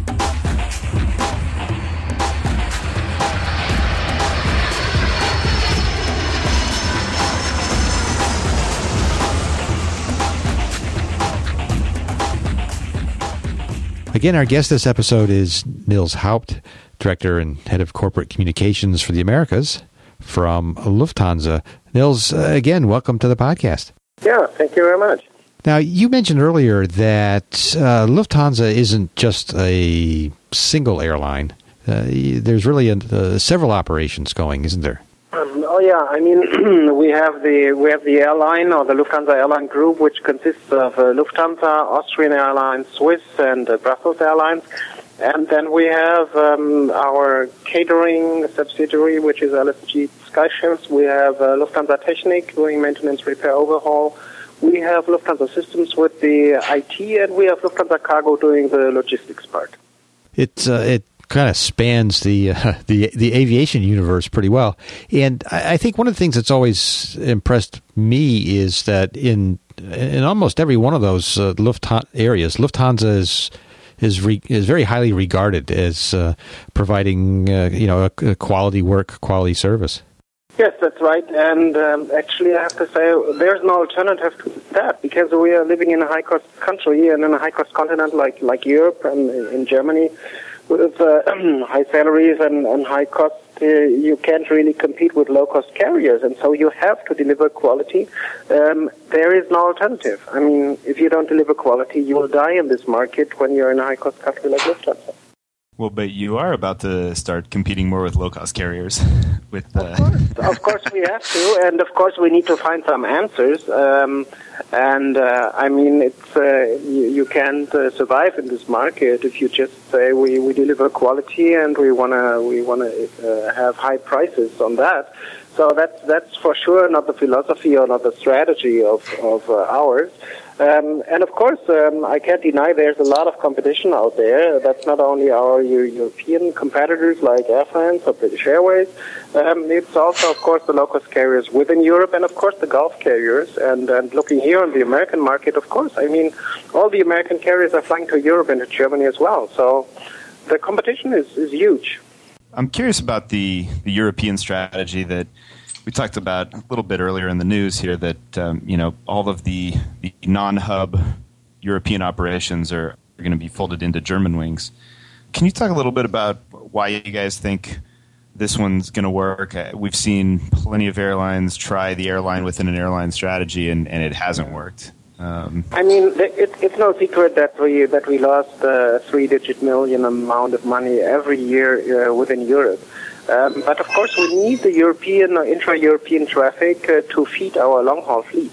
A: Again, our guest this episode is Nils Haupt, Director and Head of Corporate Communications for the Americas from Lufthansa. Nils, uh, again, welcome to the podcast.
E: Yeah, thank you very much.
A: Now, you mentioned earlier that uh, Lufthansa isn't just a single airline. Uh, there's really a, uh, several operations going, isn't there?
E: Um, oh yeah, I mean we have the we have the airline or the Lufthansa airline group, which consists of uh, Lufthansa, Austrian Airlines, Swiss, and uh, Brussels Airlines, and then we have um, our catering subsidiary, which is L S G Skyships. We have uh, Lufthansa Technik doing maintenance, repair, overhaul. We have Lufthansa Systems with the I T, and we have Lufthansa Cargo doing the logistics part.
A: It uh, it kind of spans the uh, the the aviation universe pretty well, and I, I think one of the things that's always impressed me is that in in almost every one of those uh, Lufthansa areas, Lufthansa is is re, is very highly regarded as uh, providing uh, you know a, a quality work, quality service.
E: Yes, that's right. And um, actually, I have to say, there's no alternative to that, because we are living in a high-cost country and in a high-cost continent like, like Europe and in Germany, with uh, high salaries and, and high costs. Uh, you can't really compete with low-cost carriers, and so you have to deliver quality. Um, there is no alternative. I mean, if you don't deliver quality, you will die in this market when you're in a high-cost country like Lufthansa.
D: Well, but you are about to start competing more with low-cost carriers. With uh...
E: of course, of course we have to, and of course we need to find some answers. Um, and uh, I mean, it's uh, you, you can't uh, survive in this market if you just say we, we deliver quality and we wanna we wanna uh, have high prices on that. So that's that's for sure not the philosophy or not the strategy of of uh, ours. Um, and of course, um, I can't deny there's a lot of competition out there. That's not only our European competitors like Air France or British Airways. Um, it's also, of course, the low-cost carriers within Europe and, of course, the Gulf carriers. And, and looking here on the American market, of course, I mean, all the American carriers are flying to Europe and to Germany as well. So the competition is, is huge.
D: I'm curious about the, the European strategy that we talked about a little bit earlier in the news here, that um, you know all of the, the non-hub European operations are, are going to be folded into Germanwings. Can you talk a little bit about why you guys think this one's going to work? We've seen plenty of airlines try the airline within an airline strategy, and, and it hasn't worked. Um,
E: I mean, it, it's no secret that we that we lost a three-digit million amount of money every year uh, within Europe. Um, but of course, we need the European or intra-European traffic uh, to feed our long-haul fleet.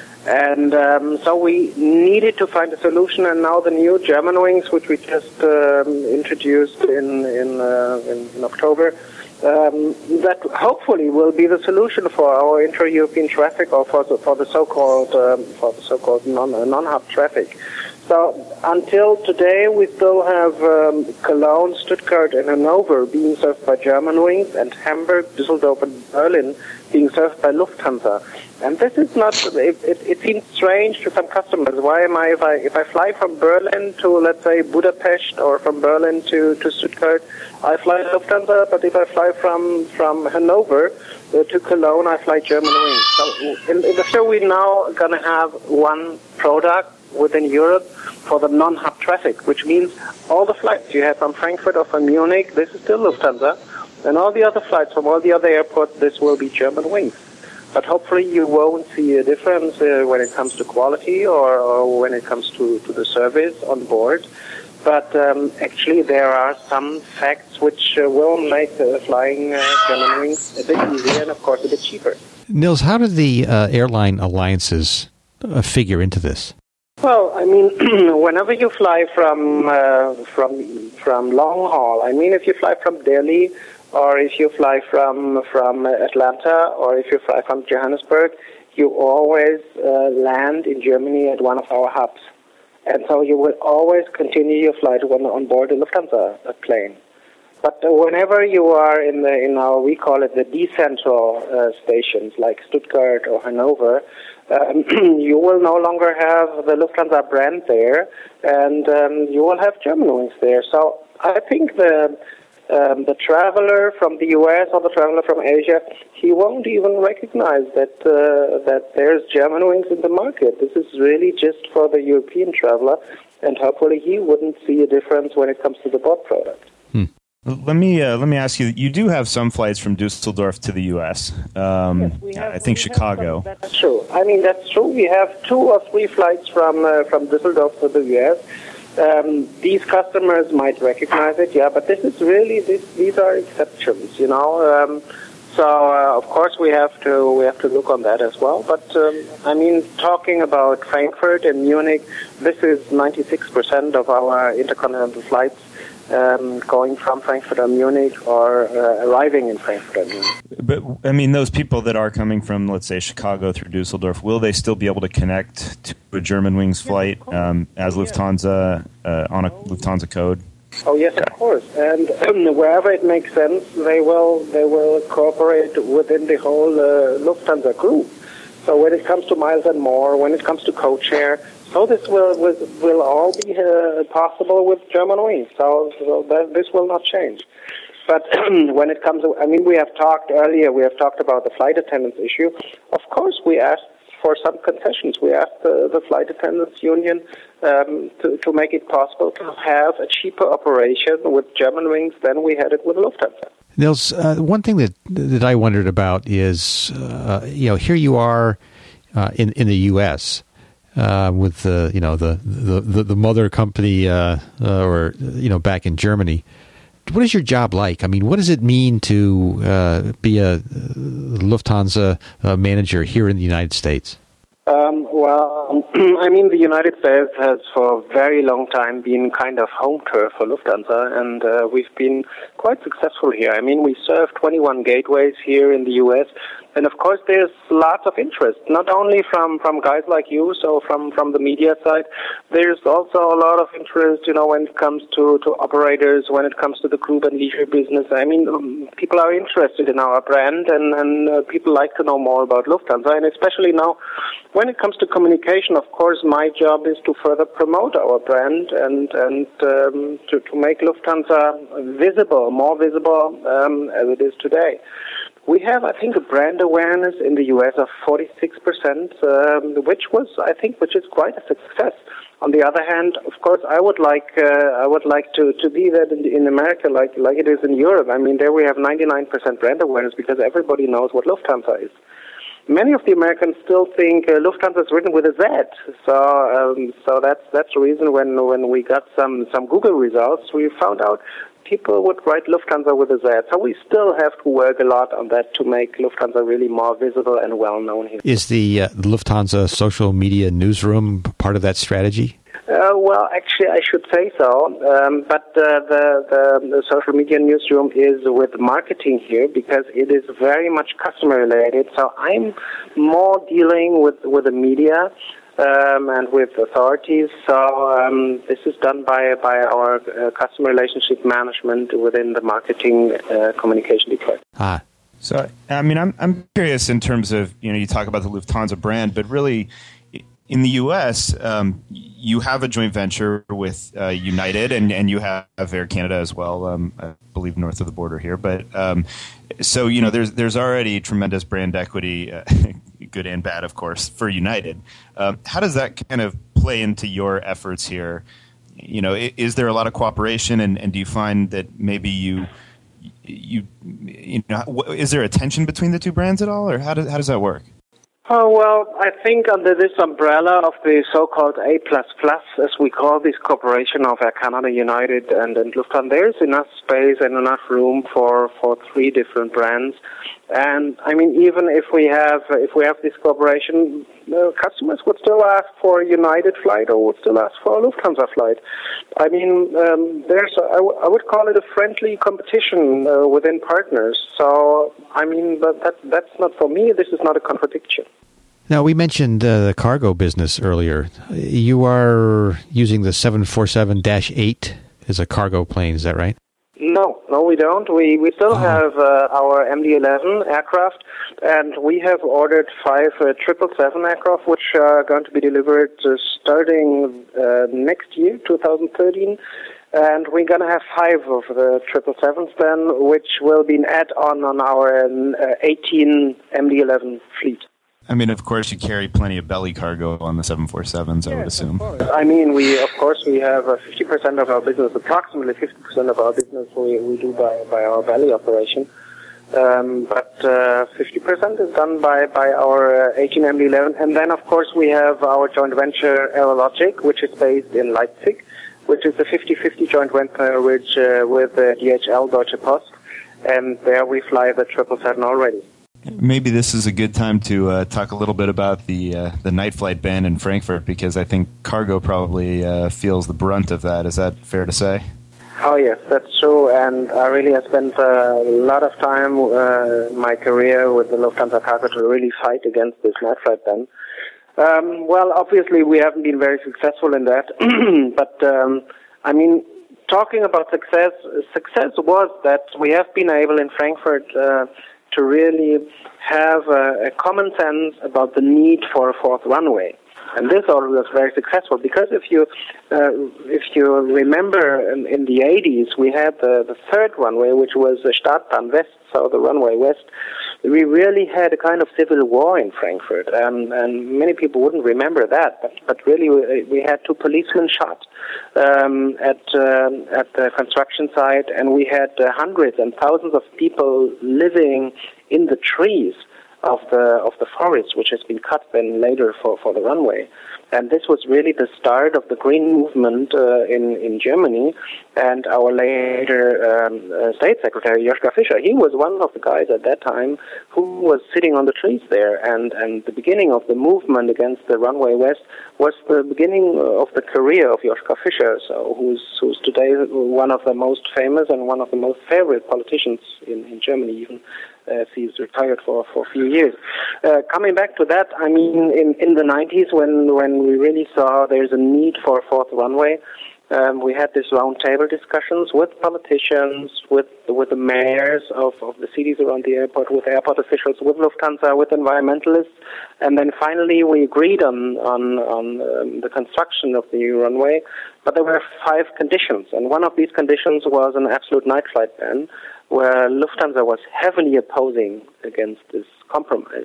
E: And um, so we needed to find a solution, and now the new Germanwings, which we just um, introduced in in, uh, in in October, um, that hopefully will be the solution for our intra-European traffic, or for the, for the so-called um, for the so-called non uh, non-hub traffic. So until today, we still have um, Cologne, Stuttgart, and Hanover being served by Germanwings, and Hamburg, Düsseldorf, and Berlin being served by Lufthansa. And this is not. It, it, it seems strange to some customers. Why am I if I if I fly from Berlin to, let's say, Budapest, or from Berlin to, to Stuttgart, I fly Lufthansa. But if I fly from from Hanover uh, to Cologne, I fly Germanwings. So in, in the show, we're now going to have one product within Europe for the non-hub traffic, which means all the flights you have from Frankfurt or from Munich, this is still Lufthansa, and all the other flights from all the other airports, this will be Germanwings. But hopefully you won't see a difference uh, when it comes to quality or, or when it comes to, to the service on board. But um, actually there are some facts which uh, will make uh, flying uh, Germanwings a bit easier and, of course, a bit cheaper.
A: Nils, how do the uh, airline alliances uh, figure into this?
E: Well, I mean, whenever you fly from uh, from from long haul, I mean, if you fly from Delhi, or if you fly from from Atlanta, or if you fly from Johannesburg, you always uh, land in Germany at one of our hubs, and so you will always continue your flight when on board a Lufthansa plane. But uh, whenever you are in the in our, we call it the decentral uh, stations like Stuttgart or Hanover, um, you will no longer have the Lufthansa brand there, and um, you will have Germanwings there. So I think the um, the traveler from the U S or the traveler from Asia, he won't even recognize that uh, that there's Germanwings in the market. This is really just for the European traveler, and hopefully he wouldn't see a difference when it comes to the board product.
A: Hmm.
D: Let me uh, let me ask you. You do have some flights from Dusseldorf to the U S. Um,
E: yes, we have,
D: I think
E: we
D: Chicago.
E: Have, that's true. I mean, that's true. We have two or three flights from uh, from Dusseldorf to the U S. Um, these customers might recognize it, yeah, but this is really this, these are exceptions, you know. Um, So uh, of course we have to we have to look on that as well. But um, I mean, talking about Frankfurt and Munich, this is ninety-six percent of our intercontinental flights um, going from Frankfurt or Munich or uh, arriving in Frankfurt or Munich.
D: But I mean, those people that are coming from, let's say, Chicago through Dusseldorf, will they still be able to connect to a Germanwings flight um, as Lufthansa uh, on a Lufthansa code?
E: Oh yes, of course, and um, wherever it makes sense, they will they will cooperate within the whole uh, Lufthansa group. So when it comes to Miles and More, when it comes to codeshare, so this will will, will all be uh, possible with Germanwings. So, so that, this will not change. But when it comes to, I mean, we have talked earlier, we have talked about the flight attendants issue. Of course, we asked for some concessions. We asked the, the flight attendants union um, to, to make it possible to have a cheaper operation with Germanwings than we had it with Lufthansa.
A: Nils, uh, one thing that that I wondered about is, uh, you know, here you are uh, in in the U S uh, with the you know the the, the, the mother company uh, uh, or you know back in Germany. What is your job like? I mean, what does it mean to uh, be a Lufthansa uh, manager here in the United States?
E: Um, well, I mean, the United States has for a very long time been kind of home turf for Lufthansa, and uh, we've been quite successful here. I mean, we serve twenty-one gateways here in the U S, and of course there's lots of interest, not only from, from guys like you, so from, from the media side. There's also a lot of interest, you know, when it comes to, to operators, when it comes to the group and leisure business. I mean, um, people are interested in our brand, and, and uh, people like to know more about Lufthansa, and especially now, when it comes to communication, of course, my job is to further promote our brand and, and um, to, to make Lufthansa visible, more visible um, as it is today. We have, I think, a brand awareness in the U S of forty-six percent, um, which was, I think, which is quite a success. On the other hand, of course, I would like, uh, I would like to, to be that in, in America, like like it is in Europe. I mean, there we have ninety-nine percent brand awareness because everybody knows what Lufthansa is. Many of the Americans still think uh, Lufthansa is written with a Z, so um, so that's that's the reason when when we got some some Google results, we found out people would write Lufthansa with a Z. So we still have to work a lot on that to make Lufthansa really more visible and well known here.
A: Is the uh, Lufthansa social media newsroom part of that strategy?
E: Uh, well, actually, I should say so. Um, but uh, the, the the social media newsroom is with marketing here because it is very much customer related. So I'm more dealing with with the media um, and with authorities. So um, this is done by by our uh, customer relationship management within the marketing uh, communication department.
A: Ah.
D: So, I mean, I'm I'm curious in terms of, you know, you talk about the Lufthansa brand, but really, in the U S, um, you have a joint venture with uh, United, and, and you have Air Canada as well, um, I believe north of the border here. But um, so, you know, there's there's already tremendous brand equity, uh, good and bad, of course, for United. Um, how does that kind of play into your efforts here? You know, is there a lot of cooperation, and, and do you find that maybe you you you know, is there a tension between the two brands at all, or how does how does that work?
E: Oh, well, I think under this umbrella of the so-called A plus plus, as we call this cooperation of Air Canada, United, and, and Lufthansa, there's enough space and enough room for, for three different brands. And, I mean, even if we have if we have this cooperation, uh, customers would still ask for a United flight or would still ask for a Lufthansa flight. I mean, um, there's a, I, w- I would call it a friendly competition uh, within partners. So, I mean, but that that's not for me. This is not a contradiction.
A: Now, we mentioned uh, the cargo business earlier. You are using the seven forty-seven dash eight as a cargo plane, is that right?
E: No, no, we don't. We we still
A: oh.
E: have uh, our M D eleven aircraft, and we have ordered five uh, triple seven aircraft, which are going to be delivered uh, starting uh, next year, two thousand thirteen. And we're going to have five of the triple sevens then, which will be an add-on on our uh, eighteen M D eleven fleet.
D: I mean, of course, you carry plenty of belly cargo on the seven forty-sevens, I would assume.
E: I mean, we of course, we have uh, fifty percent of our business, approximately fifty percent of our business we, we do by, by our belly operation. Um, but uh, fifty percent is done by, by our uh, eighteen M D eleven. And then, of course, we have our joint venture Aerologic, which is based in Leipzig, which is a fifty-fifty joint venture which, uh, with uh, D H L Deutsche Post. and there we fly the triple seven already.
D: Maybe this is a good time to uh, talk a little bit about the uh, the night flight ban in Frankfurt, because I think cargo probably uh, feels the brunt of that. Is that fair to say?
E: Oh yes, that's true, and I really have spent a lot of time uh, in my career with the Lufthansa Cargo to really fight against this night flight ban. Um, well, obviously we haven't been very successful in that, but um, I mean, talking about success, success was that we have been able in Frankfurt uh, to really have a, a common sense about the need for a fourth runway. And this already was very successful, because if you uh, if you remember in, in the eighties, we had the, the third runway, which was the Startbahn West, so the runway west. We really had a kind of civil war in Frankfurt, um, and many people wouldn't remember that, but, but really we, we had two policemen shot um, at um, at the construction site, and we had uh, hundreds and thousands of people living in the trees of the of the forest, which has been cut then later for, for the runway. And this was really the start of the green movement uh, in, in Germany. And our later um, uh, State Secretary, Joschka Fischer, he was one of the guys at that time who was sitting on the trees there. And, and the beginning of the movement against the runway west was the beginning of the career of Joschka Fischer, so who's, who's today one of the most famous and one of the most favorite politicians in, in Germany, even as he's retired for, for a few years. Uh, coming back to that, I mean, in, in the nineties, when, when we really saw there's a need for a fourth runway, um, we had these roundtable discussions with politicians, with with the mayors of, of the cities around the airport, with airport officials, with Lufthansa, with environmentalists, and then finally we agreed on on, on um, the construction of the runway. But there were five conditions, and one of these conditions was an absolute night flight ban, where Lufthansa was heavily opposing against this compromise.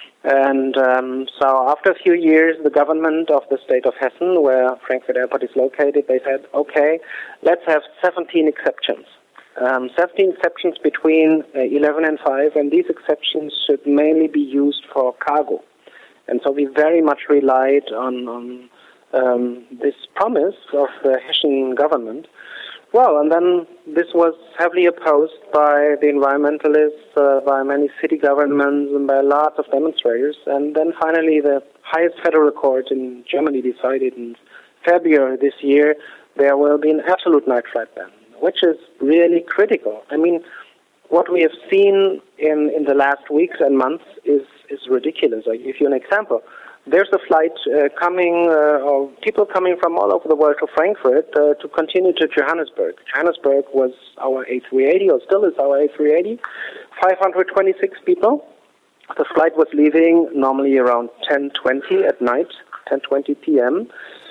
E: And um, so after a few years, the government of the state of Hessen, where Frankfurt Airport is located, they said, okay, let's have seventeen exceptions. Um, seventeen exceptions between uh, eleven and five, and these exceptions should mainly be used for cargo. And so we very much relied on, on um, this promise of the Hessian government. Well, and then this was heavily opposed by the environmentalists, uh, by many city governments, and by lots of demonstrators. And then finally the highest federal court in Germany decided in February this year there will be an absolute night flight ban, which is really critical. I mean, what we have seen in, in the last weeks and months is, is ridiculous. I'll give you an example. There's a flight uh, coming, uh, or people coming from all over the world to Frankfurt uh, to continue to Johannesburg. Johannesburg was our A three eighty, or still is our A three eighty, five hundred twenty-six people. The flight was leaving normally around ten twenty at night, ten twenty p.m.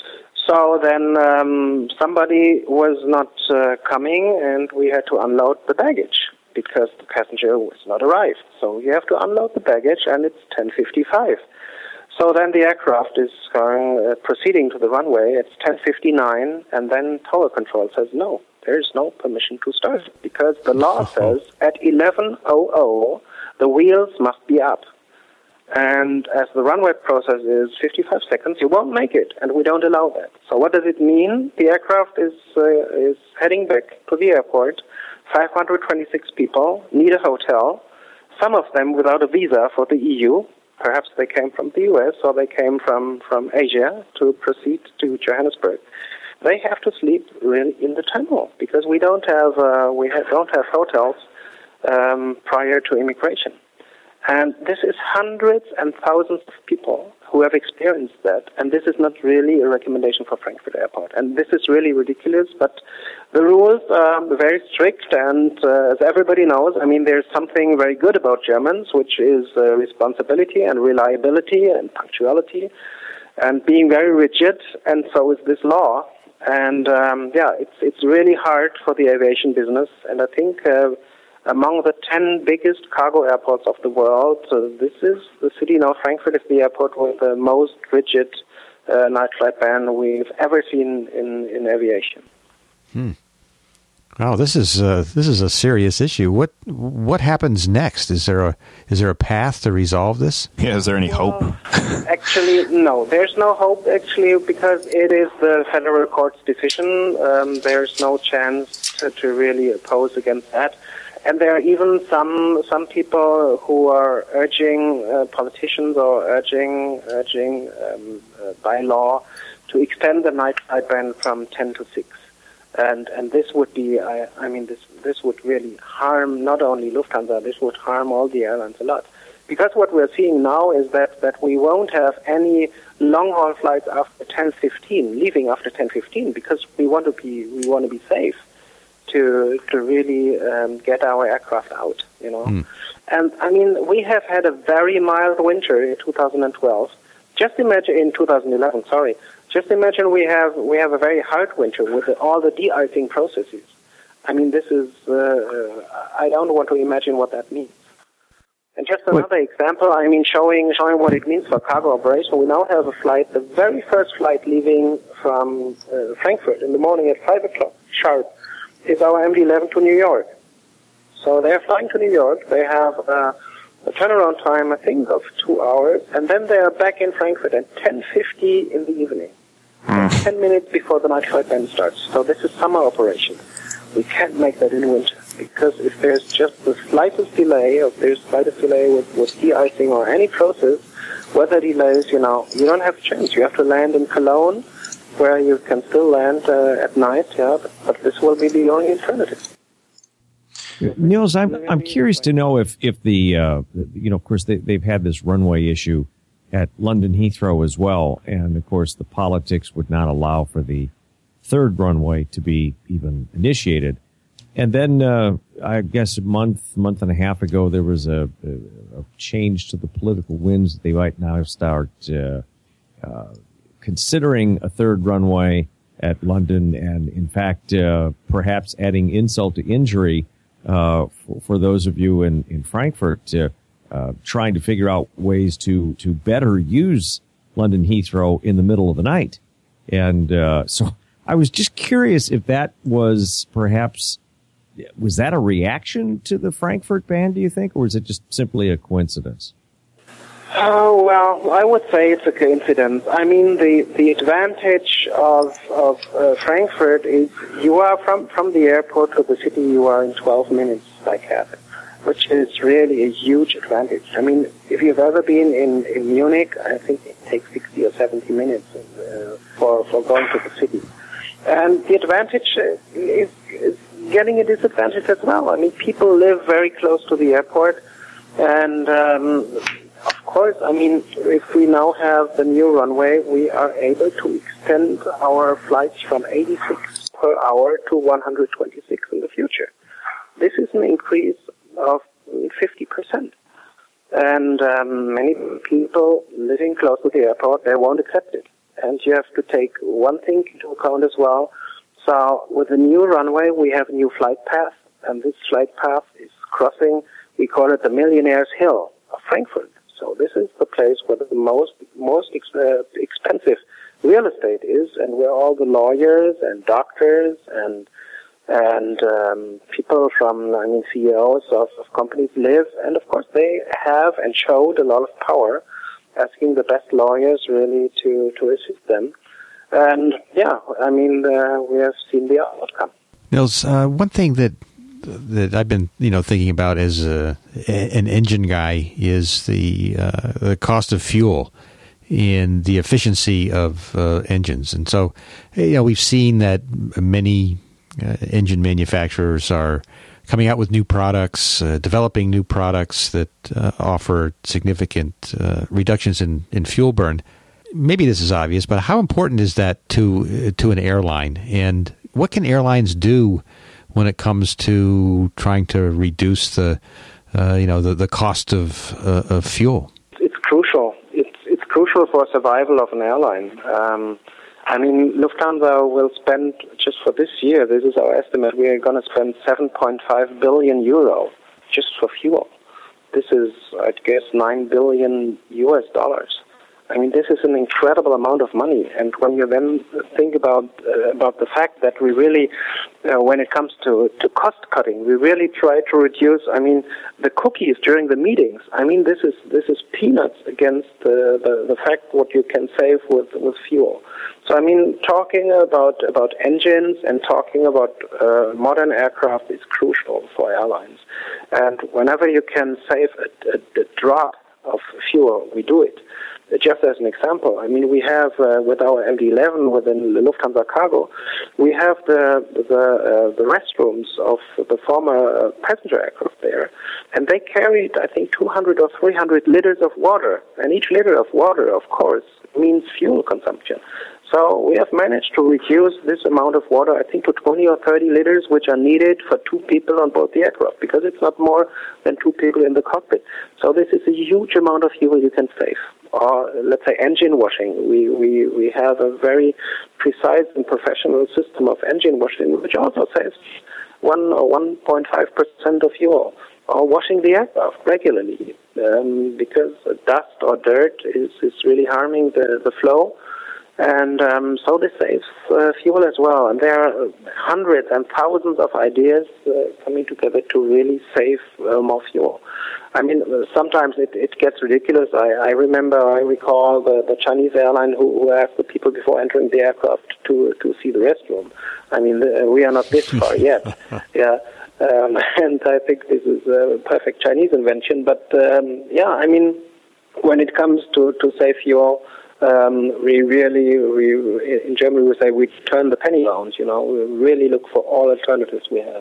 E: So then um, somebody was not uh, coming, and we had to unload the baggage because the passenger was not arrived. So you have to unload the baggage, and it's ten fifty-five. So then the aircraft is going, uh, proceeding to the runway. It's ten fifty-nine, and then tower control says no, there is no permission to start, because the law says at eleven hundred the wheels must be up. And as the runway process is fifty-five seconds, you won't make it, and we don't allow that. So what does it mean? The aircraft is uh, is heading back to the airport. five hundred twenty-six people need a hotel, some of them without a visa for the E U. Perhaps they came from the U S or they came from, from Asia to proceed to Johannesburg. They have to sleep really in the terminal because we don't have uh, we ha- don't have hotels um, prior to immigration. And this is hundreds and thousands of people who have experienced that, and this is not really a recommendation for Frankfurt Airport. And this is really ridiculous, but the rules are very strict, and uh, as everybody knows, I mean, there's something very good about Germans, which is uh, responsibility and reliability and punctuality, and being very rigid, and so is this law. And, um, yeah, it's it's really hard for the aviation business, and I think uh, among the ten biggest cargo airports of the world, uh, this is the city now. Frankfurt is the airport with the most rigid uh, night flight ban we've ever seen in, in aviation.
A: Hmm. Wow, this is uh, this is a serious issue. What what happens next? Is there a is there a path to resolve this?
D: Yeah, is there any hope?
E: Well, actually, no. There's no hope, actually, because it is the federal court's decision. Um, there's no chance to, to really oppose against that. And there are even some some people who are urging uh, politicians or urging urging um, uh, by law to extend the night flight ban from ten to six. And and this would be, I, I mean, this this would really harm not only Lufthansa, this would harm all the airlines a lot. Because what we're seeing now is that, that we won't have any long-haul flights after ten fifteen, leaving after ten fifteen, because we want to be we want to be safe to to really um, get our aircraft out, you know. Mm. And I mean, we have had a very mild winter in two thousand twelve. Just imagine in two thousand eleven. Sorry. Just imagine we have we have a very hard winter with the, all the de-icing processes. I mean, this is, uh, I don't want to imagine what that means. And just another what? example, I mean, showing showing what it means for cargo operation, we now have a flight, the very first flight leaving from uh, Frankfurt in the morning at five o'clock sharp is our M D eleven to New York. So they're flying to New York, they have uh, a turnaround time, I think, of two hours, and then they are back in Frankfurt at ten fifty in the evening. ten minutes before the night flight ban starts. So this is summer operation. We can't make that in winter, because if there's just the slightest delay, or if there's slightest delay with, with de-icing or any process, weather delays, you know, you don't have a chance. You have to land in Cologne, where you can still land uh, at night, yeah, but, but this will be the only alternative.
B: Niels, I'm I'm curious to know if if the uh, you know, of course they they've had this runway issue at London Heathrow as well, and of course the politics would not allow for the third runway to be even initiated. And then uh, I guess a month month and a half ago there was a, a, a change to the political winds. They might now start uh, uh, considering a third runway at London, and in fact uh, perhaps adding insult to injury. Uh, for, for those of you in, in Frankfurt, uh, uh, trying to figure out ways to, to better use London Heathrow in the middle of the night. And, uh, so I was just curious if that was perhaps, was that a reaction to the Frankfurt ban, do you think, or is it just simply a coincidence?
E: Oh, well, I would say it's a coincidence. I mean, the, the advantage of, of uh, Frankfurt is you are from, from the airport to the city, you are in twelve minutes by cab, which is really a huge advantage. I mean, if you've ever been in, in Munich, I think it takes sixty or seventy minutes uh, for, for going to the city. And the advantage is, is getting a disadvantage as well. I mean, people live very close to the airport, and um, of course, I mean, if we now have the new runway, we are able to extend our flights from eighty-six per hour to one hundred twenty-six in the future. This is an increase of fifty percent. And um, many people living close to the airport, they won't accept it. And you have to take one thing into account as well. So with the new runway, we have a new flight path, and this flight path is crossing, we call it the Millionaire's Hill of Frankfurt. So this is the place where the most most ex- uh, expensive real estate is, and where all the lawyers and doctors and and um, people from, I mean, C E Os of, of companies live. And of course, they have and showed a lot of power, asking the best lawyers really to, to assist them. And yeah, I mean, uh, we have seen the outcome.
A: Niels, uh, one thing that that I've been, you know, thinking about as a, an engine guy is the uh, the cost of fuel and the efficiency of uh, engines. And so, you know, we've seen that many uh, engine manufacturers are coming out with new products, uh, developing new products that uh, offer significant uh, reductions in, in fuel burn. Maybe this is obvious, but how important is that to to an airline? And what can airlines do when it comes to trying to reduce the, uh, you know, the, the cost of, uh, of fuel?
E: It's crucial. It's it's crucial for survival of an airline. Um, I mean, Lufthansa will spend, just for this year, this is our estimate, we are going to spend seven point five billion euro just for fuel. This is, I'd guess, nine billion U S dollars. I mean, this is an incredible amount of money. And when you then think about uh, about the fact that we really, uh, when it comes to, to cost cutting, we really try to reduce, I mean, the cookies during the meetings. I mean, this is this is peanuts against uh, the, the fact what you can save with, with fuel. So, I mean, talking about, about engines and talking about uh, modern aircraft is crucial for airlines. And whenever you can save a, a, a drop of fuel, we do it. Just as an example, I mean, we have uh, with our M D eleven within the Lufthansa Cargo, we have the the, uh, the restrooms of the former uh, passenger aircraft there, and they carried, I think, two hundred or three hundred liters of water, and each liter of water, of course, means fuel consumption. So we have managed to reduce this amount of water, I think, to twenty or thirty liters, which are needed for two people on board the aircraft, because it's not more than two people in the cockpit. So this is a huge amount of fuel you can save. Or let's say engine washing. We, we, we have a very precise and professional system of engine washing, which also saves one or one point five percent of fuel. Or washing the aircraft regularly, um, because dust or dirt is, is really harming the, the flow. And um, so this saves uh, fuel as well. And there are hundreds and thousands of ideas uh, coming together to really save uh, more fuel. I mean, sometimes it, it gets ridiculous. I, I remember, I recall the, the Chinese airline who, who asked the people before entering the aircraft to to see the restroom. I mean, uh, we are not this far yet. Yeah. Um, and I think this is a perfect Chinese invention. But, um, yeah, I mean, when it comes to, to save fuel, um, we really, we, in Germany we say we turn the penny round, you know. We really look for all alternatives we have.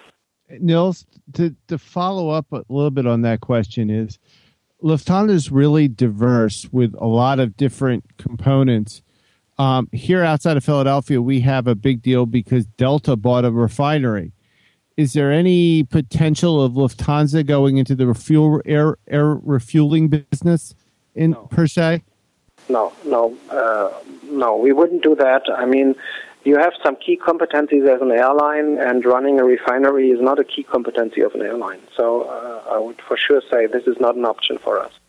C: Nils, to, to follow up a little bit on that question is, Lufthansa is really diverse with a lot of different components. Um, here outside of Philadelphia, we have a big deal because Delta bought a refinery. Is there any potential of Lufthansa going into the refuel, air, air refueling business in
E: no.
C: per se?
E: No, no, uh, no, we wouldn't do that. I mean, you have some key competencies as an airline, and running a refinery is not a key competency of an airline. So uh, I would for sure say this is not an option for us.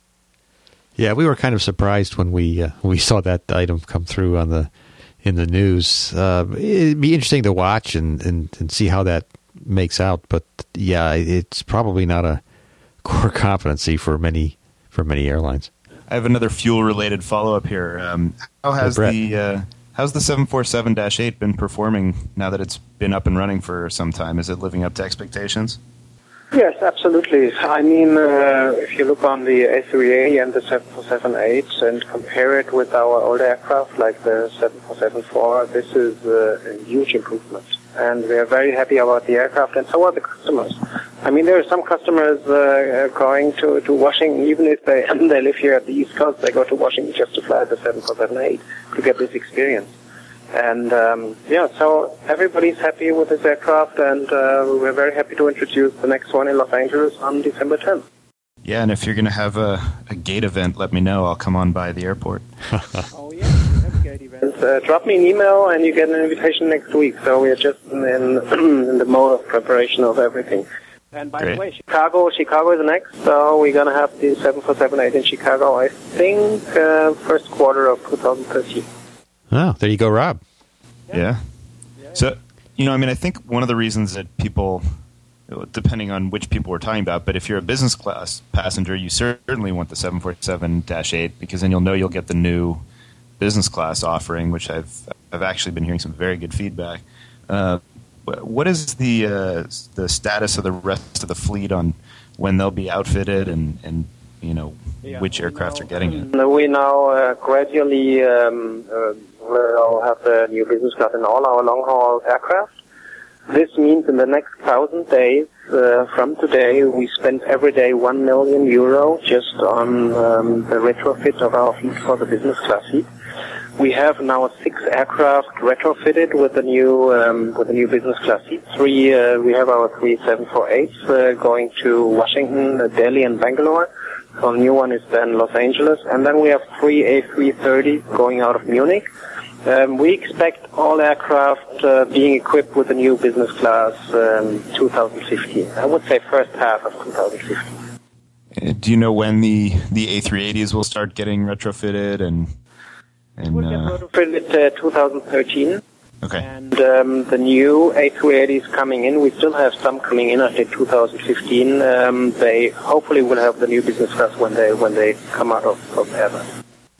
A: Yeah, we were kind of surprised when we uh, we saw that item come through on the in the news. Uh, it'd be interesting to watch and, and, and see how that makes out. But yeah, it's probably not a core competency for many for many airlines.
D: I have another fuel-related follow-up here. Um, how has the uh, how's the seven forty-seven dash eight been performing now that it's been up and running for some time? Is it living up to expectations?
E: Yes, absolutely. I mean, uh, if you look on the A three eighty and the seven forty-seven eight and compare it with our older aircraft like the seven forty-seven four, this is uh, a huge improvement. And we are very happy about the aircraft, and so are the customers. I mean, there are some customers uh, going to, to Washington, even if they they live here at the East Coast, they go to Washington just to fly the seven forty-seven eight to get this experience. And, um, yeah, so everybody's happy with this aircraft, and uh, we're very happy to introduce the next one in Los Angeles on December tenth.
D: Yeah, and if you're going to have a, a gate event, let me know. I'll come on by the airport.
E: Oh, yeah, we have a gate event. Uh, drop me an email, and you get an invitation next week. So we're just in, in the mode of preparation of everything. And by
D: Great.
E: the way, Chicago, Chicago is next, so we're going to have the seven forty-seven eight in Chicago, I think, uh, first quarter of twenty thirteen.
A: Oh, there you go, Rob.
D: Yeah. yeah. So, you know, I mean, I think one of the reasons that people, depending on which people we're talking about, but if you're a business class passenger, you certainly want the seven forty-seven dash eight because then you'll know you'll get the new business class offering, which I've I've actually been hearing some very good feedback. Uh, what is the uh, the status of the rest of the fleet on when they'll be outfitted and, and you know,
E: yeah,
D: which aircraft
E: now,
D: are getting it?
E: We now uh, gradually um, uh, will have the new business class in all our long-haul aircraft. This means in the next thousand days uh, from today, we spend every day one million euro just on um, the retrofit of our fleet for the business class seat. We have now six aircraft retrofitted with the new um, with the new business class seat. Three uh, we have our three seven forty-eights uh, going to Washington, uh, Delhi, and Bangalore. So the new one is then Los Angeles, and then we have three A three thirty going out of Munich. Um, we expect all aircraft uh, being equipped with the new business class um, two thousand fifteen. I would say first half of two thousand fifteen.
D: Uh, do you know when the, the A three eighties will start getting retrofitted? And, and
E: We'll
D: uh,
E: get retrofitted uh, two thousand thirteen.
D: Okay.
E: And um, the new A three eighties coming in, we still have some coming in until two thousand fifteen. Um, they hopefully will have the new business class when they when they come out of, of Airbus.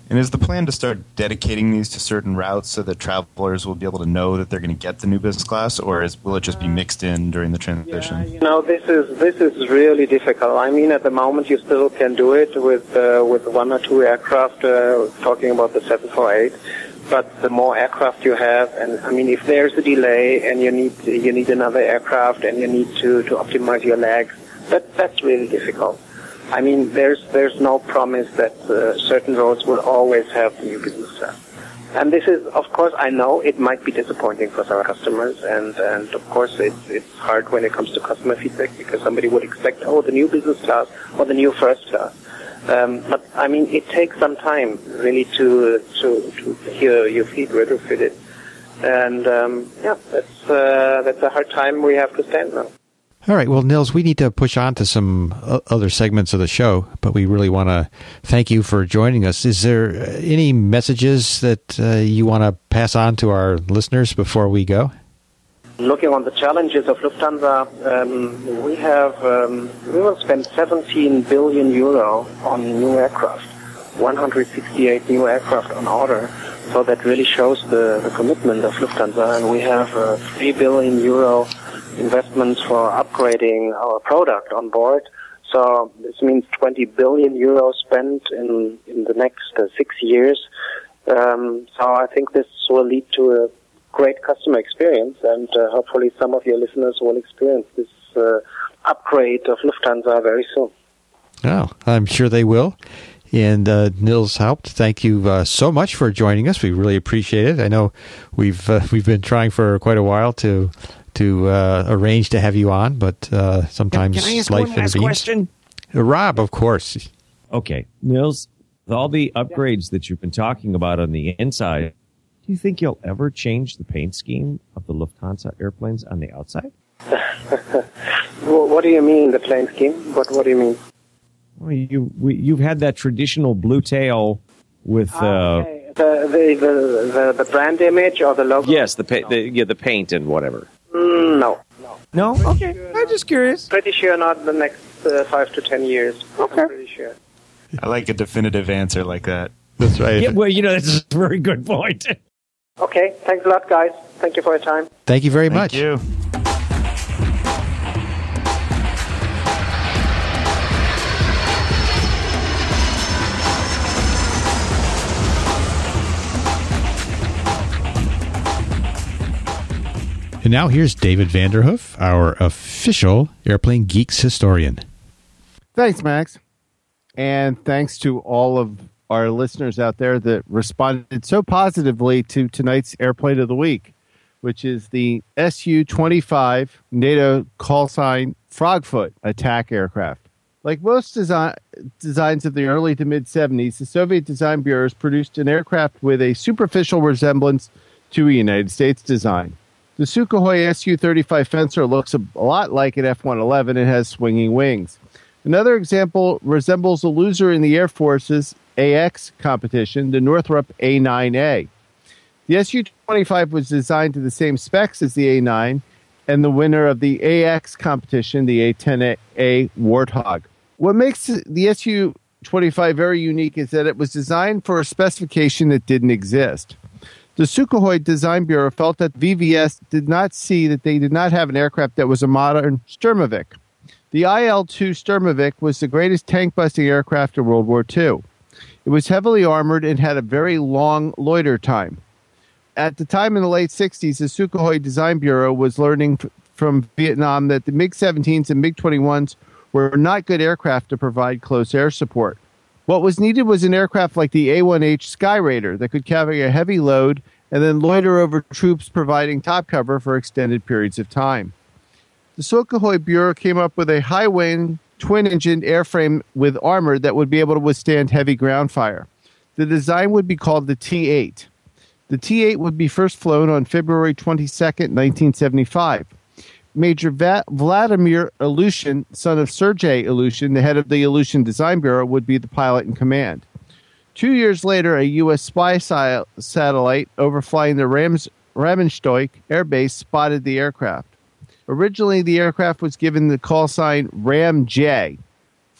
D: And is the plan to start dedicating these to certain routes so that travelers will be able to know that they're going to get the new business class, or is, will it just be mixed in during the transition?
E: Yeah, you know, this is this is really difficult. I mean, at the moment, you still can do it with uh, with one or two aircraft. Uh, talking about the seven forty-eight, but the more aircraft you have, and I mean, if there's a delay and you need you need another aircraft and you need to to optimize your legs, that that's really difficult. I mean, there's there's no promise that uh, certain roads will always have the new business class. And this is, of course, I know it might be disappointing for some customers, and, and of course it's it's hard when it comes to customer feedback because somebody would expect, oh, the new business class or the new first class. Um, but, I mean, it takes some time, really, to to, to hear your fleet retrofitted. And, um, yeah, that's, uh, that's a hard time we have to stand now.
A: All right. Well, Nils, we need to push on to some other segments of the show, but we really want to thank you for joining us. Is there any messages that uh, you want to pass on to our listeners before we go?
E: Looking on the challenges of Lufthansa, um, we have um, we will spend seventeen billion euro on new aircraft, one hundred sixty-eight new aircraft on order. So that really shows the, the commitment of Lufthansa, and we have uh, three billion euro investments for upgrading our product on board. So this means twenty billion euros spent in, in the next uh, six years. Um, so I think this will lead to a great customer experience, and uh, hopefully some of your listeners will experience this uh, upgrade of Lufthansa very soon.
A: Oh, I'm sure they will. And uh, Nils Haupt, thank you uh, so much for joining us. We really appreciate it. I know we've uh, we've been trying for quite a while to to uh, arrange to have you on, but uh, sometimes
B: can I ask
A: life
B: one last
A: intervenes.
B: question?
A: Uh, Rob, of course.
B: Okay, Nils, with all the upgrades that you've been talking about on the inside, do you think you'll ever change the paint scheme of the Lufthansa airplanes on the outside?
E: Well, what do you mean, the plane scheme? What What do you mean?
B: Well, you we, you've had that traditional blue tail with uh,
E: Ah, okay. the, the, the the the brand image or the logo?
B: yes, the, pa- the yeah the paint and whatever.
E: Mm, no, no.
B: No, okay,
E: sure
B: I'm just curious.
E: Pretty sure not the next uh, five to ten years.
B: Okay.
E: I'm pretty sure.
D: I like a definitive answer like that.
A: That's right.
B: Yeah, well, you know that's a very good point.
E: Okay, thanks a lot, guys. Thank you for your time.
A: Thank you very
D: Thank
A: much.
D: you.
A: And now here's David Vanderhoof, our official Airplane Geeks historian.
C: Thanks, Max. And thanks to all of our listeners out there that responded so positively to tonight's Airplane of the Week, which is the S U twenty-five NATO call sign Frogfoot attack aircraft. Like most design, designs of the early to mid-seventies, the Soviet design bureaus produced an aircraft with a superficial resemblance to a United States design. The Sukhoi S U thirty-five Fencer looks a lot like an F one eleven and has swinging wings. Another example resembles a loser in the Air Force's A X competition, the Northrop A nine A. The S U twenty-five was designed to the same specs as the A nine and the winner of the A X competition, the A ten A Warthog. What makes the S U twenty-five very unique is that it was designed for a specification that didn't exist. The Sukhoi Design Bureau felt that V V S did not see that they did not have an aircraft that was a modern Sturmovik. The I L two Sturmovik was the greatest tank-busting aircraft in World War Two. It was heavily armored and had a very long loiter time. At the time in the late sixties, the Sukhoi Design Bureau was learning f- from Vietnam that the MiG seventeens and MiG twenty-ones were not good aircraft to provide close air support. What was needed was an aircraft like the A one H Sky Raider that could carry a heavy load and then loiter over troops, providing top cover for extended periods of time. The Sukhoi Bureau came up with a high-wing, twin-engined airframe with armor that would be able to withstand heavy ground fire. The design would be called the T eight. The T eight would be first flown on February twenty-second, nineteen seventy-five. Major Va- Vladimir Ilyushin, son of Sergei Ilyushin, the head of the Ilyushin Design Bureau, would be the pilot in command. Two years later, a U S spy si- satellite overflying the Rams- Ramenstoik air base spotted the aircraft. Originally, the aircraft was given the call sign Ram J.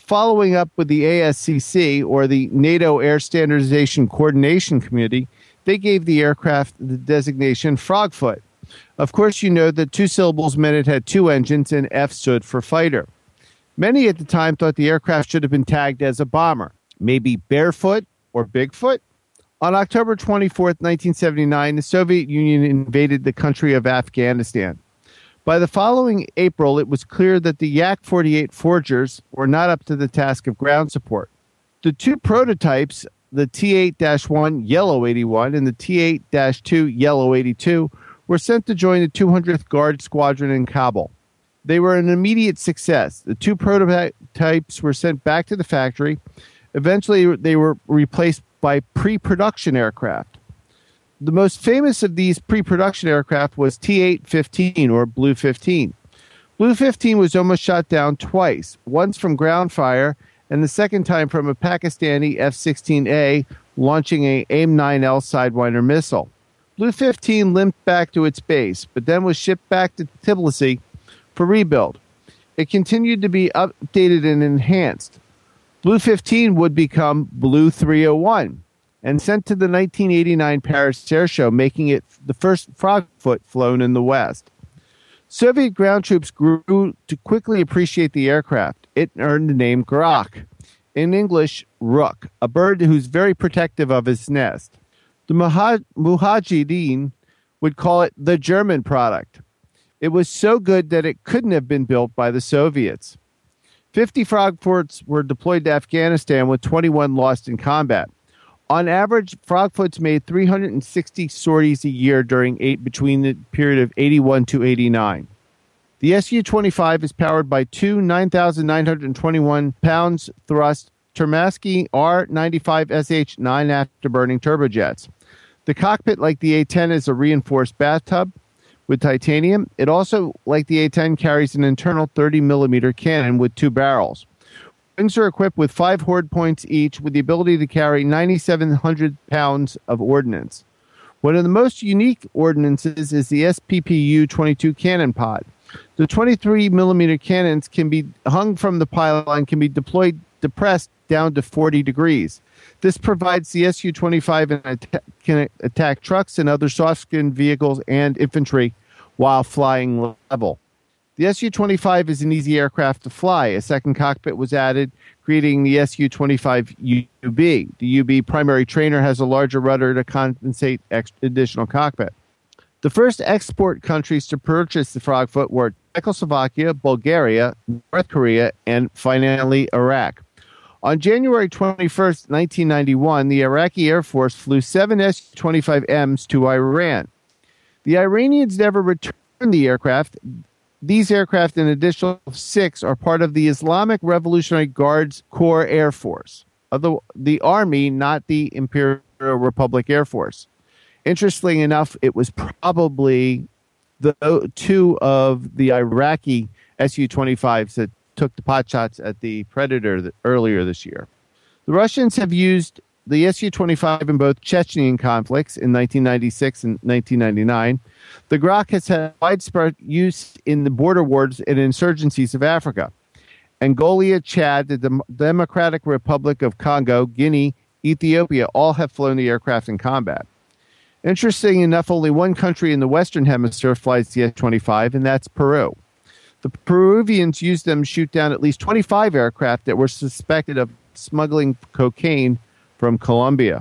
C: following up with the A S C C, or the NATO Air Standardization Coordination Committee, they gave the aircraft the designation Frogfoot. Of course, you know that two syllables meant it had two engines, and F stood for fighter. Many at the time thought the aircraft should have been tagged as a bomber, maybe Barefoot or Bigfoot. On October twenty-fourth, nineteen seventy-nine, the Soviet Union invaded the country of Afghanistan. By the following April, it was clear that the Yak forty-eight Forgers were not up to the task of ground support. The two prototypes, the T eight one Yellow eighty-one and the T eight two Yellow eighty-two, were sent to join the two hundredth Guard Squadron in Kabul. They were an immediate success. The two prototypes were sent back to the factory. Eventually, they were replaced by pre-production aircraft. The most famous of these pre-production aircraft was T eight fifteen, or Blue fifteen. Blue fifteen was almost shot down twice, once from ground fire and the second time from a Pakistani F sixteen A launching a AIM nine L Sidewinder missile. Blue fifteen limped back to its base, but then was shipped back to Tbilisi for rebuild. It continued to be updated and enhanced. Blue fifteen would become Blue three oh one and sent to the nineteen eighty-nine Paris Air Show, making it the first Frogfoot flown in the West. Soviet ground troops grew to quickly appreciate the aircraft. It earned the name Grok, in English, rook, a bird who's very protective of his nest. The Muhaj- Mujahideen would call it the German product. It was so good that it couldn't have been built by the Soviets. fifty Frogfoots were deployed to Afghanistan, with twenty-one lost in combat. On average, Frogfoots made three hundred sixty sorties a year during eight between the period of eighty-one to eighty-nine. The S U twenty-five is powered by two nine thousand nine hundred twenty-one pounds thrust Termasky R ninety-five S H nine afterburning turbojets. The cockpit, like the A ten, is a reinforced bathtub with titanium. It also, like the A ten, carries an internal thirty millimeter cannon with two barrels. Wings are equipped with five horde points each, with the ability to carry nine thousand seven hundred pounds of ordnance. One of the most unique ordnances is the S P P U twenty-two cannon pod. The twenty-three millimeter cannons can be hung from the pylon, can be deployed depressed down to forty degrees. This provides the S U twenty-five and atta- can attack trucks and other soft-skinned vehicles and infantry while flying level. The S U twenty-five is an easy aircraft to fly. A second cockpit was added, creating the S U twenty-five U B. The U B primary trainer has a larger rudder to compensate extra additional cockpit. The first export countries to purchase the Frogfoot were Czechoslovakia, Bulgaria, North Korea, and finally Iraq. On January twenty-first, nineteen ninety-one, the Iraqi Air Force flew seven S U twenty-five M's to Iran. The Iranians never returned the aircraft. These aircraft, an additional six, are part of the Islamic Revolutionary Guards Corps Air Force, of the, the Army, not the Imperial Republic Air Force. Interestingly enough, it was probably the two of the Iraqi S U twenty-fives that took the pot shots at the Predator th- earlier this year. The Russians have used the S U twenty-five in both Chechenian conflicts in nineteen ninety-six and nineteen ninety-nine. The Grok has had widespread use in the border wars and insurgencies of Africa. Angola, Chad, the Dem- Democratic Republic of Congo, Guinea, Ethiopia all have flown the aircraft in combat. Interesting enough, only one country in the Western Hemisphere flies the S U twenty-five, and that's Peru. The Peruvians used them to shoot down at least twenty-five aircraft that were suspected of smuggling cocaine from Colombia.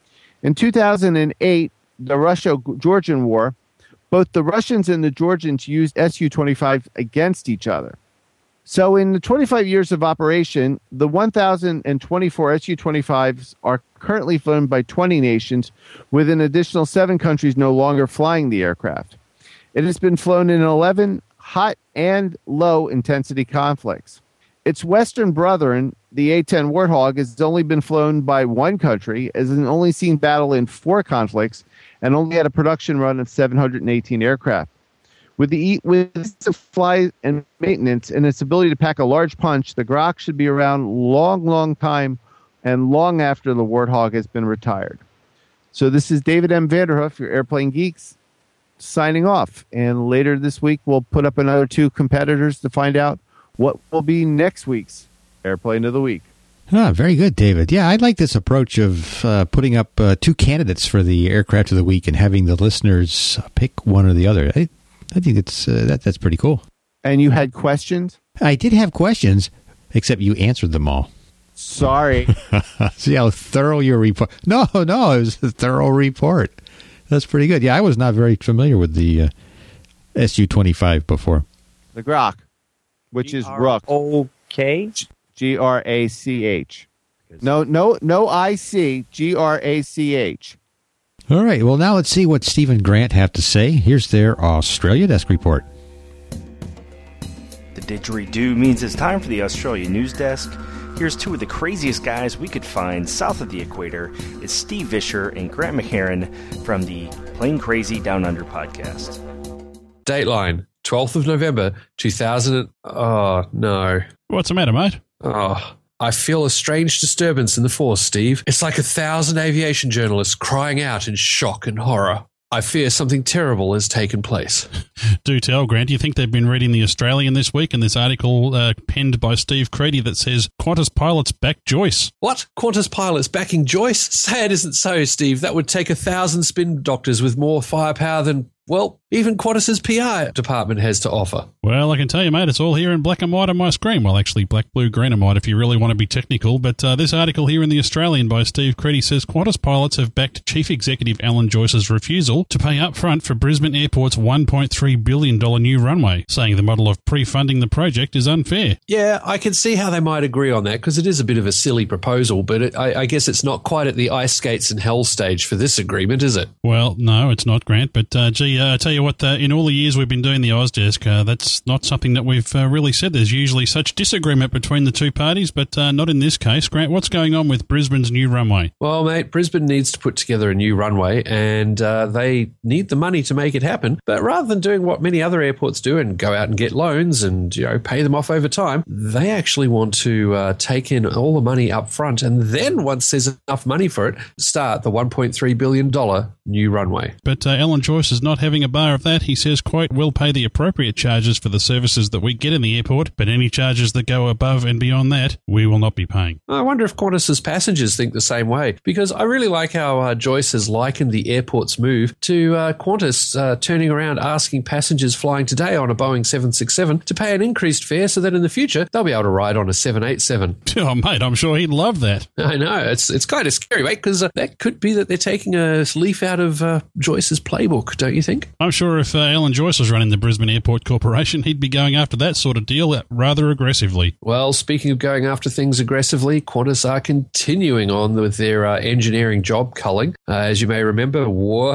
C: In two thousand eight, the Russo-Georgian War, both the Russians and the Georgians used S U twenty-five against each other. So in the twenty-five years of operation, the one thousand twenty-four S U twenty-fives are currently flown by twenty nations, with an additional seven countries no longer flying the aircraft. It has been flown in eleven hot and low-intensity conflicts. Its Western brethren, the A ten Warthog, has only been flown by one country, has only seen battle in four conflicts, and only had a production run of seven hundred eighteen aircraft. With the with the fly and maintenance and its ability to pack a large punch, the Grok should be around long, long time and long after the Warthog has been retired. So this is David M. Vanderhoof, your Airplane Geeks, signing off. And later this week, we'll put up another two competitors to find out what will be next week's Airplane of the week.
A: Ah, very good, David. Yeah, I like this approach of uh, putting up uh, two candidates for the aircraft of the week and having the listeners pick one or the other. I, I think it's uh, that that's pretty cool.
C: And you had questions?
A: I did have questions, except you answered them all.
C: Sorry.
A: See how thorough your report. No, no, it was a thorough report. That's pretty good. Yeah, I was not very familiar with the uh, S U twenty-five before.
C: The Grok, which is Rook.
B: Okay.
C: G R A C H. No, no, no I C, G R A C H.
A: All right, well, now let's see what Steve and Grant have to say. Here's their Australia Desk Report.
F: The didgeridoo means it's time for the Australia News Desk. Here's two of the craziest guys we could find south of the equator. It's Steve Vischer and Grant McHerron from the Plane Crazy Down Under podcast.
G: Dateline, twelfth of November, two thousand. Oh, no.
H: What's the matter, mate?
G: Oh, I feel a strange disturbance in the force, Steve. It's like a thousand aviation journalists crying out in shock and horror. I fear something terrible has taken place.
H: Do tell, Grant. Do you think they've been reading The Australian this week and this article uh, penned by Steve Creedy that says Qantas pilots back Joyce?
G: What? Qantas pilots backing Joyce? Say it isn't so, Steve. That would take a thousand spin doctors with more firepower than, well, even Qantas's P R department has to offer.
H: Well, I can tell you, mate, it's all here in black and white on my screen. Well, actually, black, blue, green and white if you really want to be technical. But uh, this article here in The Australian by Steve Creedy says Qantas pilots have backed Chief Executive Alan Joyce's refusal to pay up front for Brisbane Airport's one point three billion dollars new runway, saying the model of pre-funding the project is unfair.
G: Yeah, I can see how they might agree on that because it is a bit of a silly proposal, but it, I, I guess it's not quite at the ice skates and hell stage for this agreement, is it?
H: Well, no, it's not, Grant. But, uh, gee, uh, I tell you what, uh, in all the years we've been doing the Ozdesk, uh, that's not something that we've uh, really said. There's usually such disagreement between the two parties, but uh, not in this case. Grant, what's going on with Brisbane's new runway?
G: Well, mate, Brisbane needs to put together a new runway, and uh, they need the money to make it happen. But rather than doing what many other airports do and go out and get loans and, you know, pay them off over time, they actually want to uh, take in all the money up front, and then once there's enough money for it, start the one point three billion dollars new runway.
H: But uh, Alan Joyce is not having a bar of that. He says, quote, we'll pay the appropriate charges for the services that we get in the airport, but any charges that go above and beyond that, we will not be paying.
G: I wonder if Qantas's passengers think the same way, because I really like how uh, Joyce has likened the airport's move to uh, Qantas uh, turning around asking passengers flying today on a Boeing seven sixty-seven to pay an increased fare so that in the future they'll be able to ride on a seven eighty-seven.
H: Oh, mate, I'm sure he'd love that.
G: I know. It's it's kind of scary, mate, because uh, that could be that they're taking a leaf out of uh, Joyce's playbook, don't you think?
H: I'm sure if uh, Alan Joyce was running the Brisbane Airport Corporation, he'd be going after that sort of deal rather aggressively.
G: Well, speaking of going after things aggressively, Qantas are continuing on with their uh, engineering job culling. Uh, as you may remember,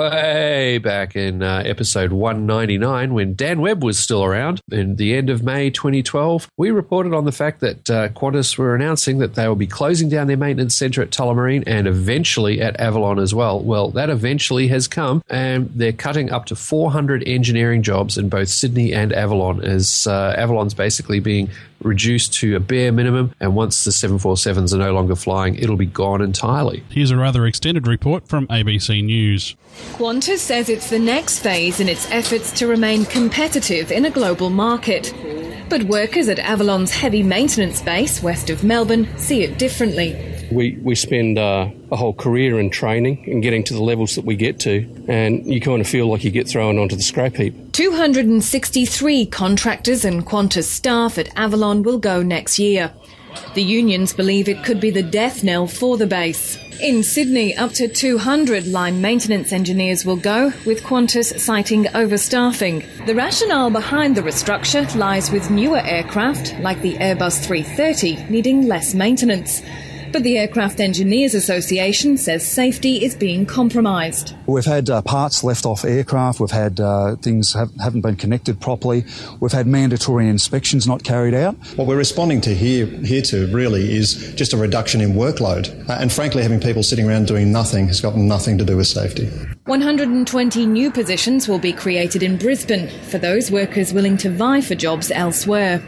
G: way back in uh, episode one ninety-nine, when Dan Webb was still around, in the end of May twenty twelve, we reported on the fact that uh, Qantas were announcing that they will be closing down their maintenance centre at Tullamarine and eventually at Avalon as well. Well, that eventually has come, and they're cutting up to four hundred engineering jobs in both Sydney and Avalon, as uh, Avalon's basically being reduced to a bare minimum, and once the seven forty-sevens are no longer flying, it'll be gone entirely.
H: Here's a rather extended report from A B C News.
I: Qantas says it's the next phase in its efforts to remain competitive in a global market. But workers at Avalon's heavy maintenance base west of Melbourne see it differently.
J: We we spend uh, a whole career in training and getting to the levels that we get to, and you kind of feel like you get thrown onto the scrap heap.
I: two hundred sixty-three contractors and Qantas staff at Avalon will go next year. The unions believe it could be the death knell for the base. In Sydney, up to two hundred line maintenance engineers will go, with Qantas citing overstaffing. The rationale behind the restructure lies with newer aircraft, like the Airbus three thirty, needing less maintenance. But the Aircraft Engineers Association says safety is being compromised.
K: We've had uh, parts left off aircraft, we've had uh, things have, haven't been connected properly, we've had mandatory inspections not carried out.
L: What we're responding to here, here to really is just a reduction in workload. Uh, and frankly, having people sitting around doing nothing has got nothing to do with safety.
I: one hundred twenty new positions will be created in Brisbane for those workers willing to vie for jobs elsewhere.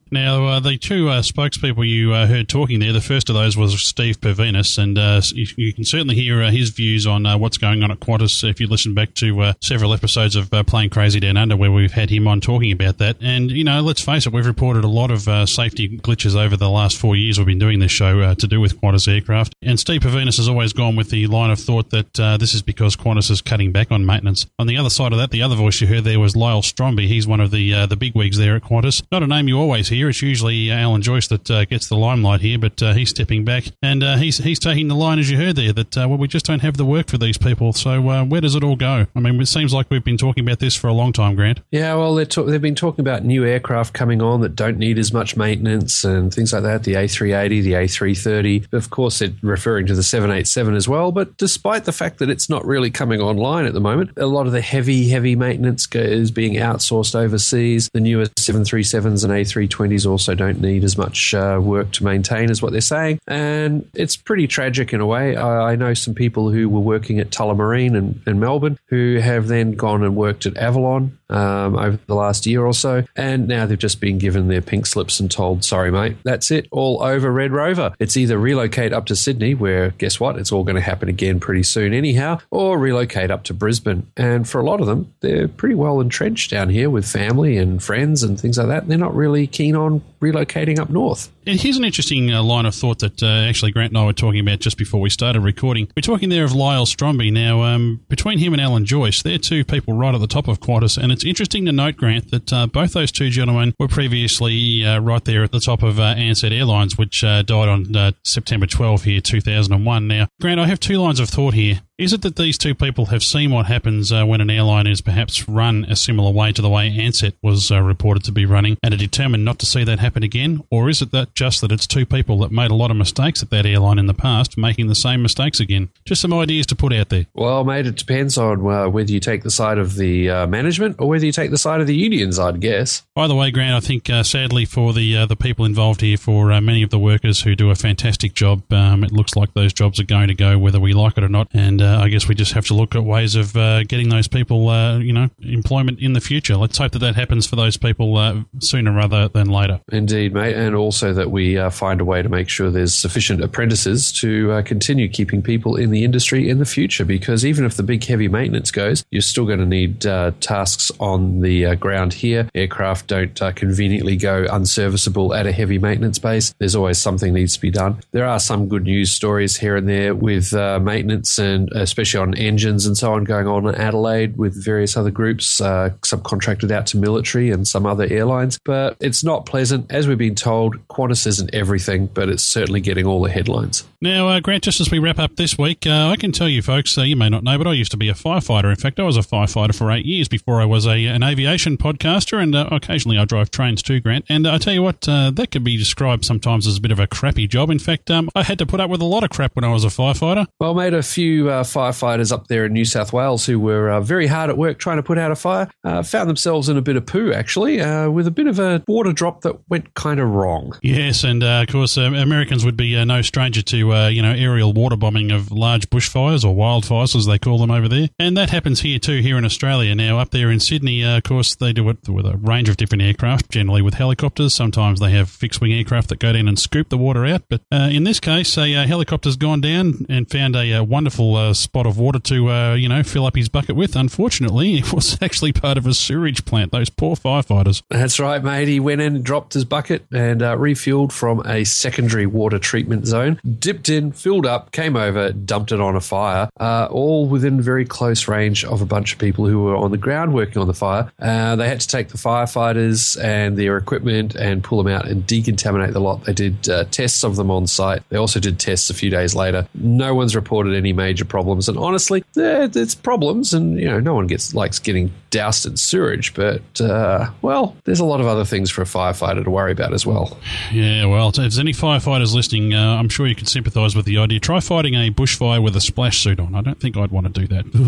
H: Now, uh, the two uh, spokespeople you uh, heard talking there, the first of those was Steve Pervinas, and uh, you, you can certainly hear uh, his views on uh, what's going on at Qantas if you listen back to uh, several episodes of uh, Plane Crazy Down Under where we've had him on talking about that. And, you know, let's face it, we've reported a lot of uh, safety glitches over the last four years we've been doing this show uh, to do with Qantas aircraft. And Steve Pervinas has always gone with the line of thought that uh, this is because Qantas is cutting back on maintenance. On the other side of that, the other voice you heard there was Lyle Stromby. He's one of the uh, the bigwigs there at Qantas. Not a name you always hear. It's usually Alan Joyce that uh, gets the limelight here, but uh, he's stepping back. And uh, he's he's taking the line, as you heard there, that, uh, well, we just don't have the work for these people. So uh, where does it all go? I mean, it seems like we've been talking about this for a long time, Grant.
G: Yeah, well, they're talk- they've been talking about new aircraft coming on that don't need as much maintenance and things like that, the A three eighty, the A three thirty. Of course, they're referring to the seven eighty-seven as well, but despite the fact that it's not really coming online at the moment, a lot of the heavy, heavy maintenance is being outsourced overseas. The newer seven thirty-sevens and A three twenties also don't need as much uh, work to maintain as what they're saying, and it's pretty tragic in a way. I, I know some people who were working at Tullamarine in, in Melbourne who have then gone and worked at Avalon um, over the last year or so, and now they've just been given their pink slips and told, sorry mate, that's it, all over, Red Rover. It's either relocate up to Sydney, where guess what, it's all going to happen again pretty soon anyhow, or relocate up to Brisbane. And for a lot of them, they're pretty well entrenched down here with family and friends and things like that. They're not really keen on relocating up north.
H: And here's an interesting uh, line of thought that uh, actually Grant and I were talking about just before we started recording. We're talking there of Lyle Stromby. Now, um, between him and Alan Joyce, they're two people right at the top of Qantas, and it's interesting to note, Grant, that uh, both those two gentlemen were previously uh, right there at the top of uh, Ansett Airlines, which uh, died on uh, September twelfth here, two thousand one. Now, Grant, I have two lines of thought here. Is it that these two people have seen what happens uh, when an airline is perhaps run a similar way to the way Ansett was uh, reported to be running and are determined not to see that happen again? Or is it that just that it's two people that made a lot of mistakes at that airline in the past making the same mistakes again? Just some ideas to put out there.
G: Well, mate, it depends on uh, whether you take the side of the uh, management or whether you take the side of the unions, I'd guess.
H: Either way, Grant, I think uh, sadly for the uh, the people involved here, for uh, many of the workers who do a fantastic job, um, it looks like those jobs are going to go whether we like it or not. And uh, I guess we just have to look at ways of uh, getting those people, uh, you know, employment in the future. Let's hope that that happens for those people uh, sooner rather than later.
G: Indeed, mate, and also that we uh, find a way to make sure there's sufficient apprentices to uh, continue keeping people in the industry in the future, because even if the big heavy maintenance goes, you're still going to need uh, tasks on the uh, ground here. Aircraft don't uh, conveniently go unserviceable at a heavy maintenance base. There's always something needs to be done. There are some good news stories here and there with uh, maintenance, and especially on engines and so on, going on in Adelaide with various other groups, uh, subcontracted out to military and some other airlines. But it's not pleasant. As we've been told, Qantas isn't everything, but it's certainly getting all the headlines.
H: Now, uh, Grant, just as we wrap up this week, uh, I can tell you folks, uh, you may not know, but I used to be a firefighter. In fact, I was a firefighter for eight years before I was a an aviation podcaster, and uh, occasionally I drive trains too, Grant. And uh, I tell you what, uh, that could be described sometimes as a bit of a crappy job. In fact, um, I had to put up with a lot of crap when I was a firefighter.
G: Well, mate, a few uh, firefighters up there in New South Wales who were uh, very hard at work trying to put out a fire uh, found themselves in a bit of poo, actually, uh, with a bit of a water drop that went kind of wrong.
H: Yes, and uh, of course, uh, Americans would be uh, no stranger to, uh, you know, aerial water bombing of large bushfires, or wildfires as they call them over there. And that happens here too, here in Australia. Now, up there in Sydney, uh, of course, they do it with a range of different aircraft, generally with helicopters. Sometimes they have fixed-wing aircraft that go down and scoop the water out. But uh, in this case, a uh, helicopter's gone down and found a uh, wonderful uh, spot of water to, uh, you know, fill up his bucket with. Unfortunately, it was actually part of a sewage plant. Those poor firefighters.
G: That's right, mate. He went in, dropped his bucket and uh, refueled from a secondary water treatment zone, dipped in, filled up, came over, dumped it on a fire, uh, all within very close range of a bunch of people who were on the ground working on the fire. Uh, they had to take the firefighters and their equipment and pull them out and decontaminate the lot. They did uh, tests of them on site. They also did tests a few days later. No one's reported any major problems. And honestly, it's problems, and you know, no one gets likes getting doused in sewage, but uh, well, there's a lot of other things for a firefighter to worry about as well.
H: Yeah, well, if there's any firefighters listening, uh, I'm sure you can sympathise with the idea. Try fighting a bushfire with a splash suit on. I don't think I'd want to do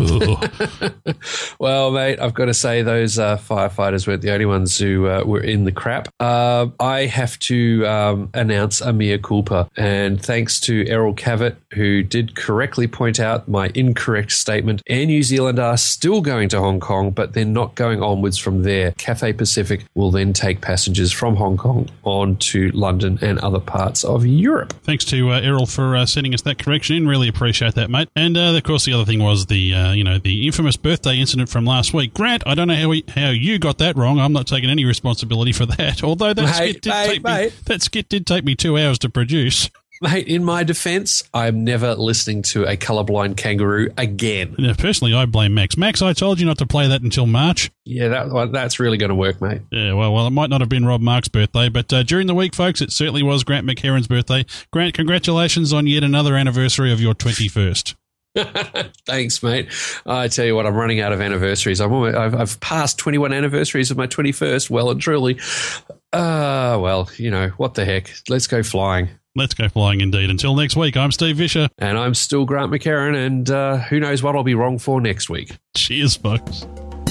H: that.
G: Well, mate, I've got to say those uh, firefighters weren't the only ones who uh, were in the crap. Uh, I have to um, announce a mea culpa, and thanks to Errol Cavett, who did correctly point out out my incorrect statement. Air New Zealand are still going to Hong Kong, but they're not going onwards from there. Cathay Pacific will then take passengers from Hong Kong on to London and other parts of Europe.
H: Thanks to uh, Errol for uh, sending us that correction in. Really appreciate that, mate. And uh, of course, the other thing was the uh, you know the infamous birthday incident from last week. Grant, I don't know how we, how you got that wrong. I'm not taking any responsibility for that. Although that
G: Mate,
H: skit did
G: mate,
H: take
G: mate.
H: me that skit did take me two hours to produce.
G: Mate, in my defence, I'm never listening to a colourblind kangaroo again.
H: Now, personally, I blame Max. Max, I told you not to play that until March.
G: Yeah, that well, that's really going to work, mate.
H: Yeah, well, well, it might not have been Rob Mark's birthday, but uh, during the week, folks, it certainly was Grant McHeron's birthday. Grant, congratulations on yet another anniversary of your twenty-first.
G: Thanks, mate. I tell you what, I'm running out of anniversaries. I'm almost, I've, I've passed twenty-one anniversaries of my twenty-first, well and truly. Uh, well, you know, what the heck. Let's go flying.
H: Let's go flying indeed. Until next week, I'm Steve Vischer.
G: And I'm still Grant McHeron, and uh, who knows what I'll be wrong for next week.
H: Cheers, folks.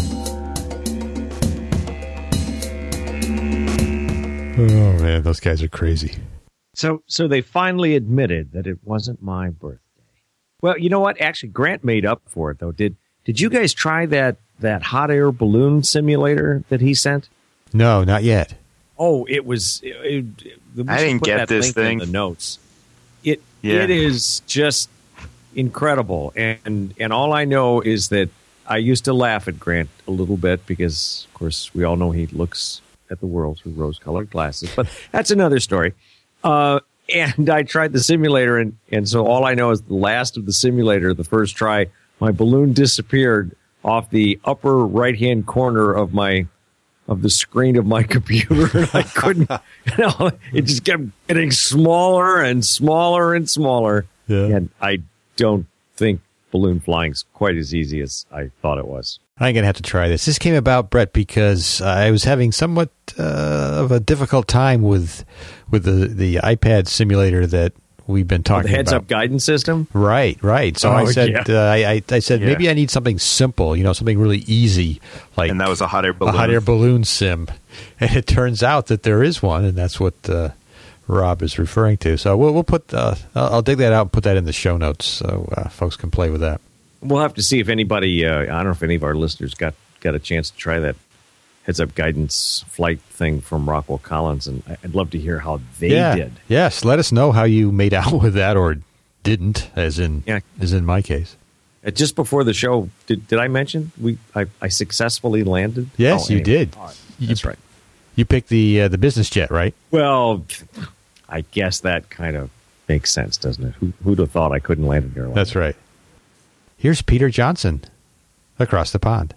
A: Oh, man, those guys are crazy.
B: So, so they finally admitted that it wasn't my birthday. Well, you know what? Actually, Grant made up for it, though. Did Did you guys try that that hot air balloon simulator that he sent?
A: No, not yet.
B: Oh, it was. It, it,
D: I didn't get this
B: link
D: thing.
B: In the notes. It
D: Yeah.
B: it is just incredible, and and all I know is that I used to laugh at Grant a little bit because, of course, we all know he looks at the world through rose-colored glasses. But that's another story. Uh, and I tried the simulator, and, and so all I know is the last of the simulator, the first try, my balloon disappeared off the upper right-hand corner of my of the screen of my computer, and I couldn't. You know, it just kept getting smaller and smaller and smaller.
A: Yeah.
B: And I don't think balloon flying's quite as easy as I thought it was.
A: I'm going to have to try this. This came about, Brett, because I was having somewhat uh, of a difficult time with with the, the iPad simulator that we've been talking
B: the heads
A: about.
B: up guidance system?
A: Right, right. So
B: Oh,
A: I said,
B: yeah.
A: uh, I, I said,
D: Yeah.
A: maybe I need something simple, you know, something really easy, like
D: And that was a hot air balloon.
A: a hot air balloon sim. And it turns out that there is one, and that's what uh, Rob is referring to. So we'll, we'll put, uh, I'll, I'll dig that out and put that in the show notes so uh, folks can play with that.
B: We'll have to see if anybody, uh, I don't know if any of our listeners got, got a chance to try that heads-up guidance flight thing from Rockwell Collins, and I'd love to hear how they
A: yeah.
B: did.
A: Yes, let us know how you made out with that or didn't, as in
B: Yeah.
A: as in my case.
B: Uh, just before the show, did, did I mention we I, I successfully landed?
A: Yes,
B: Oh,
A: you
B: anyway.
A: did.
B: All right.
A: You-
B: That's right.
A: You picked the uh, the business jet, right?
B: Well, I guess that kind of makes sense, doesn't it? Who, who'd have thought I couldn't land in Carolina?
A: That's right. Here's Peter Johnson across the pond.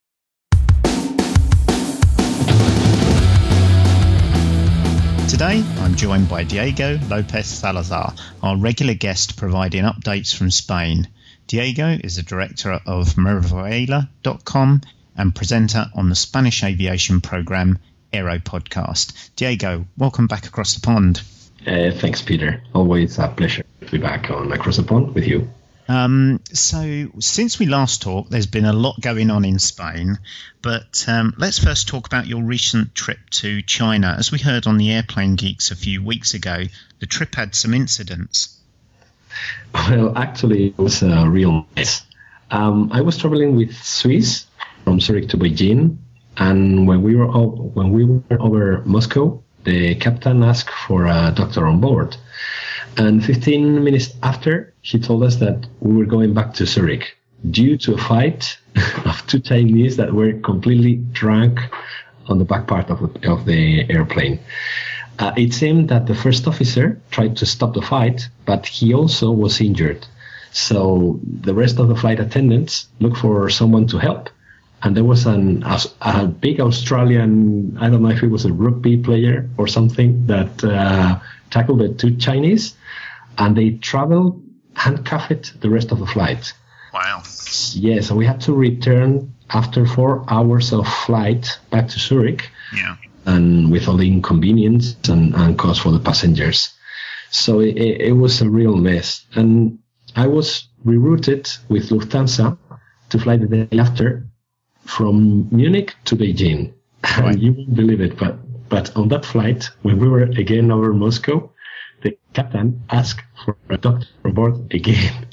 M: Today, I'm joined by Diego Lopez Salazar, our regular guest providing updates from Spain. Diego is the director of Merivuela dot com and presenter on the Spanish aviation program Aero Podcast. Diego, welcome back across the pond.
N: Uh, thanks, Peter. Always a pleasure to be back on Across the Pond with you.
M: Um, so, since we last talked, there's been a lot going on in Spain, but um, let's first talk about your recent trip to China. As we heard on the Airplane Geeks a few weeks ago, the trip had some incidents.
N: Well, actually, it was a real mess. Um, I was traveling with Swiss from Zurich to Beijing, and when we were o- when we were over Moscow, the captain asked for a doctor on board. And fifteen minutes after, he told us that we were going back to Zurich due to a fight of two Chinese that were completely drunk on the back part of the, of the airplane. Uh, it seemed that the first officer tried to stop the fight, but he also was injured. So the rest of the flight attendants looked for someone to help. And there was an, a, a big Australian, I don't know if it was a rugby player or something, that uh, tackled the two Chinese, and they traveled handcuffed the rest of the flight.
M: Wow.
N: Yeah, so we had to return after four hours of flight back to Zurich,
M: Yeah.
N: and with all the inconvenience and, and cost for the passengers. So it, it was a real mess. And I was rerouted with Lufthansa to fly the day after from Munich to Beijing.
M: Right.
N: You won't believe it, but, but on that flight, when we were again over Moscow, the captain asked for a doctor on board again.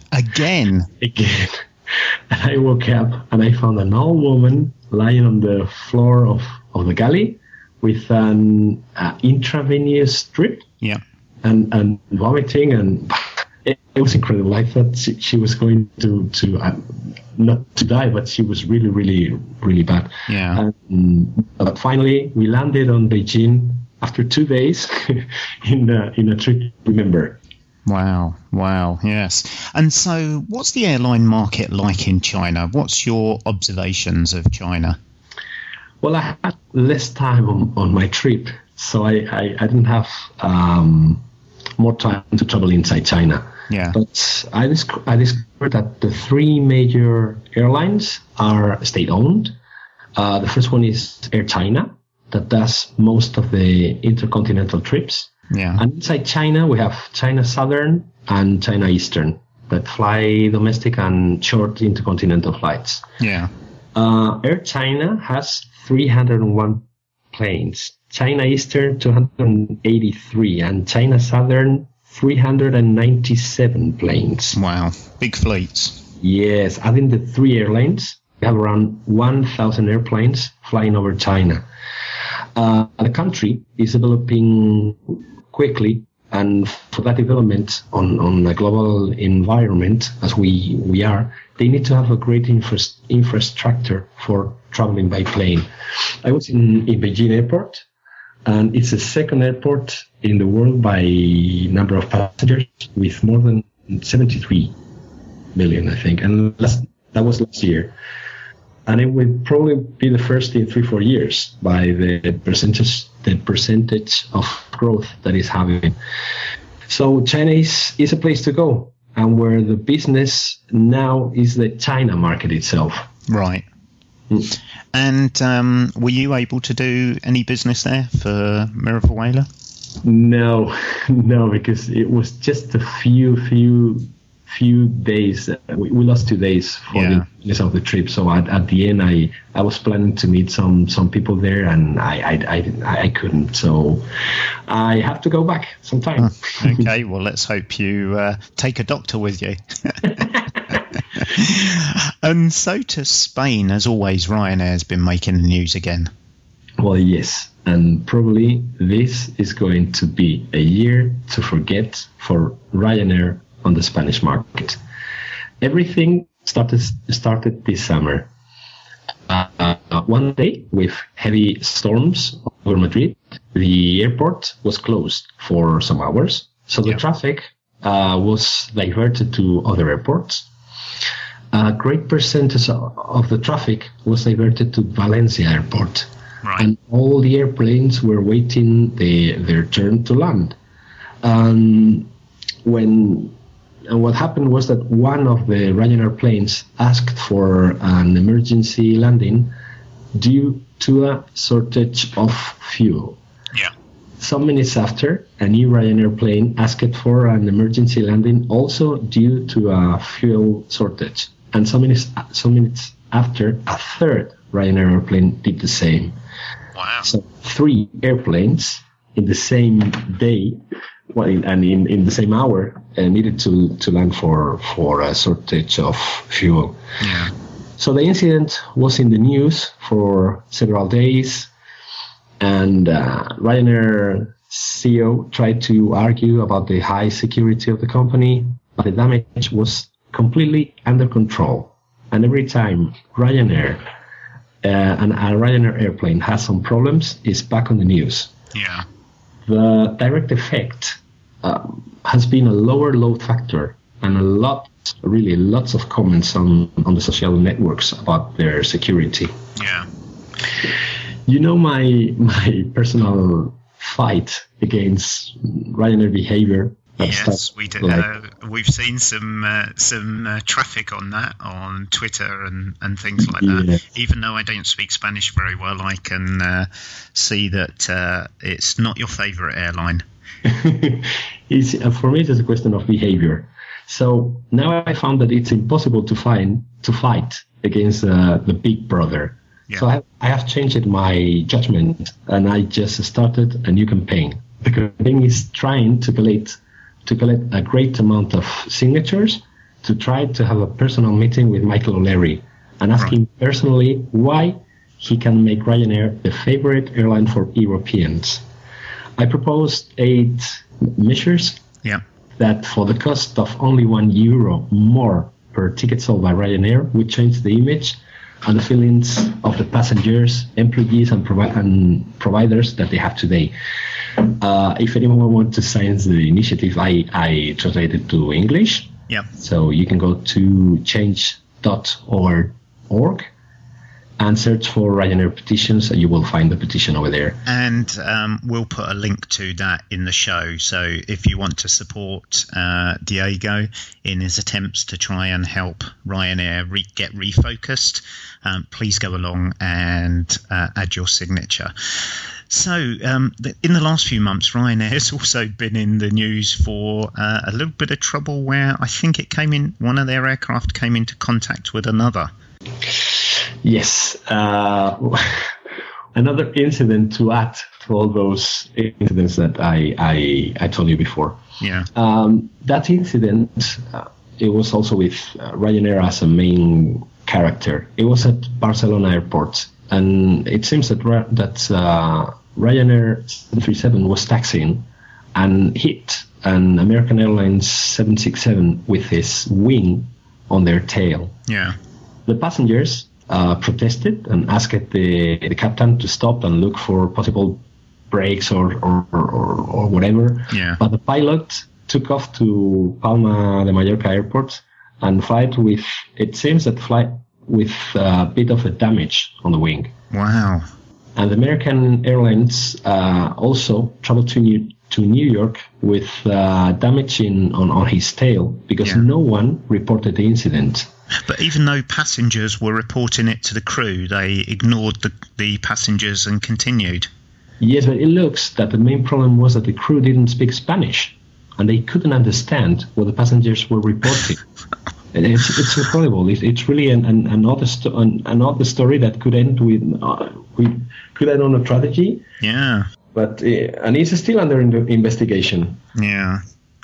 M: Again?
N: Again. And I woke up and I found an old woman lying on the floor of, of the galley with an uh, intravenous drip.
M: Yeah.
N: And, and vomiting, and it, it was incredible. I thought she, she was going to, to uh, not to die, but she was really, really, really bad.
M: Yeah.
N: And, but finally, we landed on Beijing after two days in, a, in a trip, remember.
M: Wow, wow, yes. And so what's the airline market like in China? What's your observations of China?
N: Well, I had less time on, on my trip, so I, I, I didn't have um, more time to travel inside China.
M: Yeah.
N: But I, disc- I discovered that the three major airlines are state-owned. Uh, the first one is Air China, that does most of the intercontinental trips.
M: Yeah.
N: And inside China, we have China Southern and China Eastern that fly domestic and short intercontinental flights.
M: Yeah.
N: Uh, Air China has three hundred one planes, China Eastern two hundred eighty-three, and China Southern three hundred ninety-seven planes.
M: Wow, big fleets.
N: Yes, adding the three airlines, we have around one thousand airplanes flying over China. Uh, the country is developing quickly, and for that development on, on a global environment, as we, we are, they need to have a great infra- infrastructure for traveling by plane. I was in, in Beijing Airport, and it's the second airport in the world by number of passengers, with more than seventy-three million, I think, and last, that was last year. And it will probably be the first in three, four years by the percentage, the percentage of growth that is having. So China is, is a place to go, and where the business now is the China market itself.
M: Right. Mm. And um, were you able to do any business there for Miravuela?
N: No, no, because it was just a few, few, few days. We, we lost two days for yeah. the business of the trip. So at, at the end, I, I was planning to meet some, some people there, and I, I, I, I couldn't. So I have to go back sometime.
M: Oh, okay, well, let's hope you uh, take a doctor with you. And so to Spain, as always, Ryanair's been making the news again.
N: Well, yes. And probably this is going to be a year to forget for Ryanair on the Spanish market. Everything started started this summer. Uh, uh, one day, with heavy storms over Madrid, the airport was closed for some hours. So the yeah. traffic uh, was diverted to other airports. A great percentage of the traffic was diverted to Valencia Airport.
M: Right.
N: And all the airplanes were waiting the, their turn to land. Um, when and what happened was that one of the Ryanair planes asked for an emergency landing due to a shortage of fuel.
M: Yeah.
N: Some minutes after, a new Ryanair plane asked for an emergency landing also due to a fuel shortage. And some minutes, some minutes after, a third Ryanair airplane did the same.
M: Wow.
N: So three airplanes in the same day, well, in, and in, in the same hour, uh, needed to, to land for, for a shortage of fuel.
M: Yeah.
N: So the incident was in the news for several days, and uh, Ryanair C E O tried to argue about the high security of the company, but the damage was completely under control. And every time Ryanair Uh, and a Ryanair airplane has some problems, is back on the news.
M: Yeah.
N: The direct effect um, has been a lower load factor and a lot, really lots of comments on, on the social networks about their security.
M: Yeah.
N: You know my my personal fight against Ryanair behavior.
M: Yes, we do. Like, uh, we've seen some uh, some uh, traffic on that on Twitter and, and things like that.
N: Yes.
M: Even though I don't speak Spanish very well, I can uh, see that uh, it's not your favourite airline.
N: it's, uh, for me, it's a question of behaviour. So now I found that it's impossible to find to fight against uh, the big brother.
M: Yeah.
N: So I have, I have changed my judgment, and I just started a new campaign. The campaign is trying to collect to collect a great amount of signatures to try to have a personal meeting with Michael O'Leary and ask him personally why he can make Ryanair the favorite airline for Europeans. I proposed eight measures
M: yeah.
N: that for the cost of only one euro more per ticket sold by Ryanair would change the image and the feelings of the passengers, employees, and, provi- and providers that they have today. Uh, if anyone wants to sign the initiative, I, I translated to English.
M: Yep.
N: So you can go to change dot org and search for Ryanair petitions, and you will find the petition over there.
M: And um, we'll put a link to that in the show. So if you want to support uh, Diego in his attempts to try and help Ryanair re- get refocused, um, please go along and uh, add your signature. So um, the, in the last few months, Ryanair has also been in the news for uh, a little bit of trouble where I think it came in, one of their aircraft came into contact with another.
N: Yes. Uh, another incident to add to all those incidents that I, I, I told you before.
M: Yeah.
N: Um, that incident, uh, it was also with uh, Ryanair as a main character. It was at Barcelona airport. And it seems that that uh, Ryanair seven thirty-seven was taxiing and hit an American Airlines seven sixty-seven with his wing on their tail.
M: Yeah.
N: The passengers uh, protested and asked the, the captain to stop and look for possible brakes or, or, or, or whatever.
M: Yeah.
N: But the pilot took off to Palma de Mallorca airport and flight with, it seems that flight with a bit of a damage on the wing.
M: Wow.
N: And American Airlines uh, also traveled to New, to New York with uh, damage in, on, on his tail because
M: yeah.
N: no one reported the incident.
M: But even though passengers were reporting it to the crew, they ignored the, the passengers and continued.
N: Yes, but it looks that the main problem was that the crew didn't speak Spanish and they couldn't understand what the passengers were reporting. It's, it's incredible. It's, it's really an, an, another sto- an, another story that could end with, uh, with could end on a tragedy.
M: Yeah.
N: But uh, and it's still under investigation.
M: Yeah.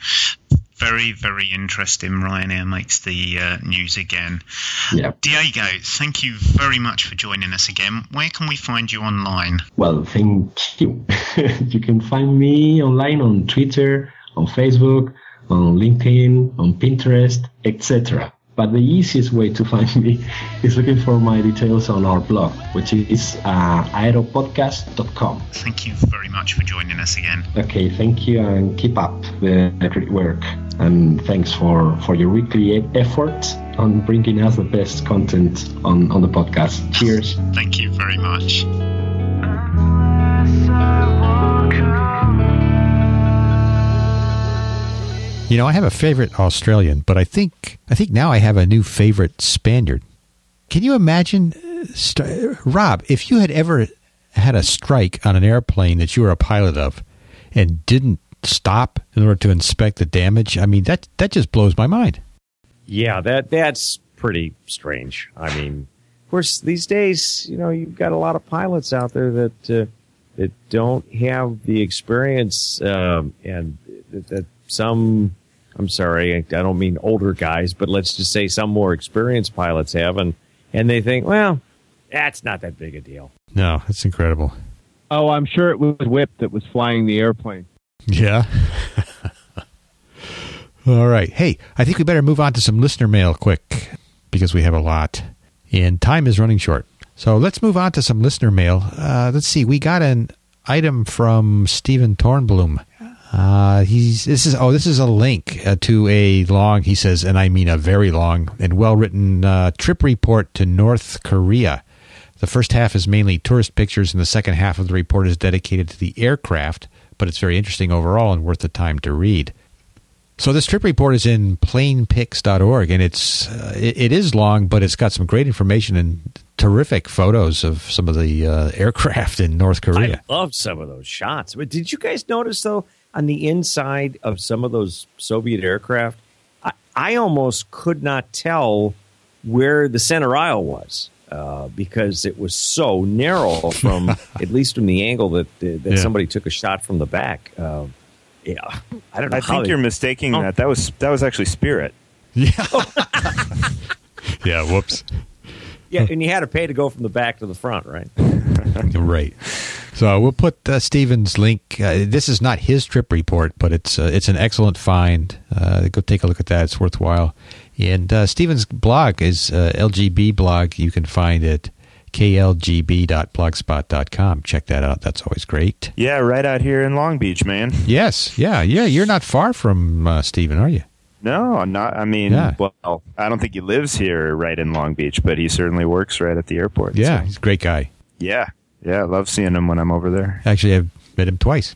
M: Very, very interesting. Ryanair makes the uh, news again.
N: Yeah.
M: Diego, thank you very much for joining us again. Where can we find you online?
N: Well, thank you. You can find me online on Twitter, on Facebook, on LinkedIn, on Pinterest, et cetera. But the easiest way to find me is looking for my details on our blog, which is uh, aeropodcast dot com.
M: Thank you very much for joining us again.
N: Okay, thank you, and keep up the great work. And thanks for, for your weekly effort on bringing us the best content on, on the podcast. Cheers.
M: Thank you very much.
A: You know, I have a favorite Australian, but I think I think now I have a new favorite Spaniard. Can you imagine, st- Rob, if you had ever had a strike on an airplane that you were a pilot of and didn't stop in order to inspect the damage? I mean, that that just blows my mind.
B: Yeah, that that's pretty strange. I mean, of course, these days, you know, you've got a lot of pilots out there that uh, that don't have the experience, um, and that, that some. I'm sorry, I don't mean older guys, but let's just say some more experienced pilots have, and, and they think, well, that's not that big a deal.
A: No, it's incredible.
C: Oh, I'm sure it was Whip that was flying the airplane.
A: Yeah. All right. Hey, I think we better move on to some listener mail quick because we have a lot, and time is running short. So let's move on to some listener mail. Uh, let's see. We got an item from Stephen Tornblum. Uh, he's, this is, oh, this is a link uh, to a long, he says, and I mean a very long and well-written uh, trip report to North Korea. The first half is mainly tourist pictures, and the second half of the report is dedicated to the aircraft, but it's very interesting overall and worth the time to read. So this trip report is in plane pics dot org, and it's uh, it, it is long, but it's got some great information and terrific photos of some of the uh, aircraft in North Korea.
B: I loved some of those shots. But did you guys notice, though, on the inside of some of those Soviet aircraft, I, I almost could not tell where the center aisle was uh, because it was so narrow from, at least from the angle that that yeah. somebody took a shot from the back. Uh, yeah, I don't know.
D: I
B: how
D: think
B: they,
D: you're mistaking
B: oh.
D: that. That was that was actually Spirit.
A: Yeah. Yeah, whoops.
B: Yeah, and you had to pay to go from the back to the front, right?
A: Right. So we'll put uh, Steven's link. Uh, this is not his trip report, but it's uh, it's an excellent find. Uh, go take a look at that. It's worthwhile. And uh, Steven's blog is uh, L G B blog. You can find it k l g b dot blogspot dot com. Check that out. That's always great.
D: Yeah, right out here in Long Beach, man.
A: Yes. Yeah. Yeah. You're not far from uh, Steven, are you?
D: No, I'm not. I mean,
A: Yeah.
D: well, I don't think he lives here right in Long Beach, but he certainly works right at the airport.
A: Yeah.
D: so.
A: He's a great guy.
D: Yeah. Yeah, I love seeing him when I'm over there.
A: Actually, I've met him twice.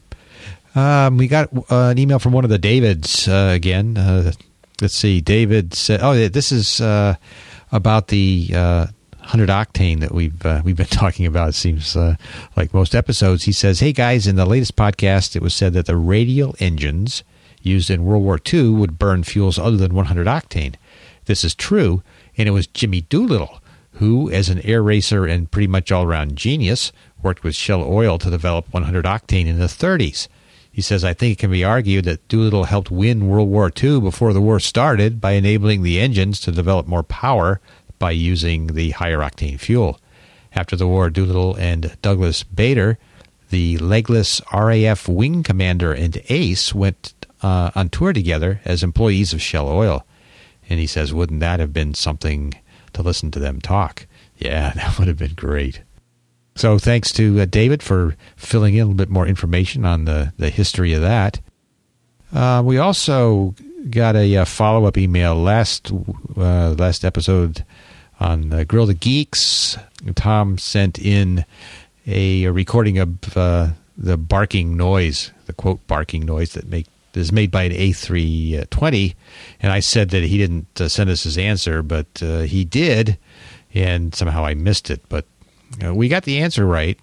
A: Um, we got uh, an email from one of the Davids uh, again. Uh, let's see. David said, "Oh, this is uh, about the uh, one hundred octane that we've uh, we've been talking about. It seems uh, like most episodes." He says, "Hey guys, in the latest podcast, it was said that the radial engines used in World War Two would burn fuels other than one hundred octane. This is true, and it was Jimmy Doolittle who, as an air racer and pretty much all-around genius, worked with Shell Oil to develop one hundred octane in the thirties. He says, I think it can be argued that Doolittle helped win World War Two before the war started by enabling the engines to develop more power by using the higher octane fuel. After the war, Doolittle and Douglas Bader, the legless R A F wing commander and ace, went uh, on tour together as employees of Shell Oil. And he says, wouldn't that have been something to listen to them talk? Yeah, that would have been great. So thanks to uh, David for filling in a little bit more information on the, the history of that. Uh, we also got a, uh follow-up email last uh, last episode on uh, Grill the Geeks. Tom sent in a, a recording of uh, the barking noise, the quote barking noise that make is made by an A three twenty, and I said that he didn't uh, send us his answer, but uh, he did, and somehow I missed it. But uh, we got the answer right,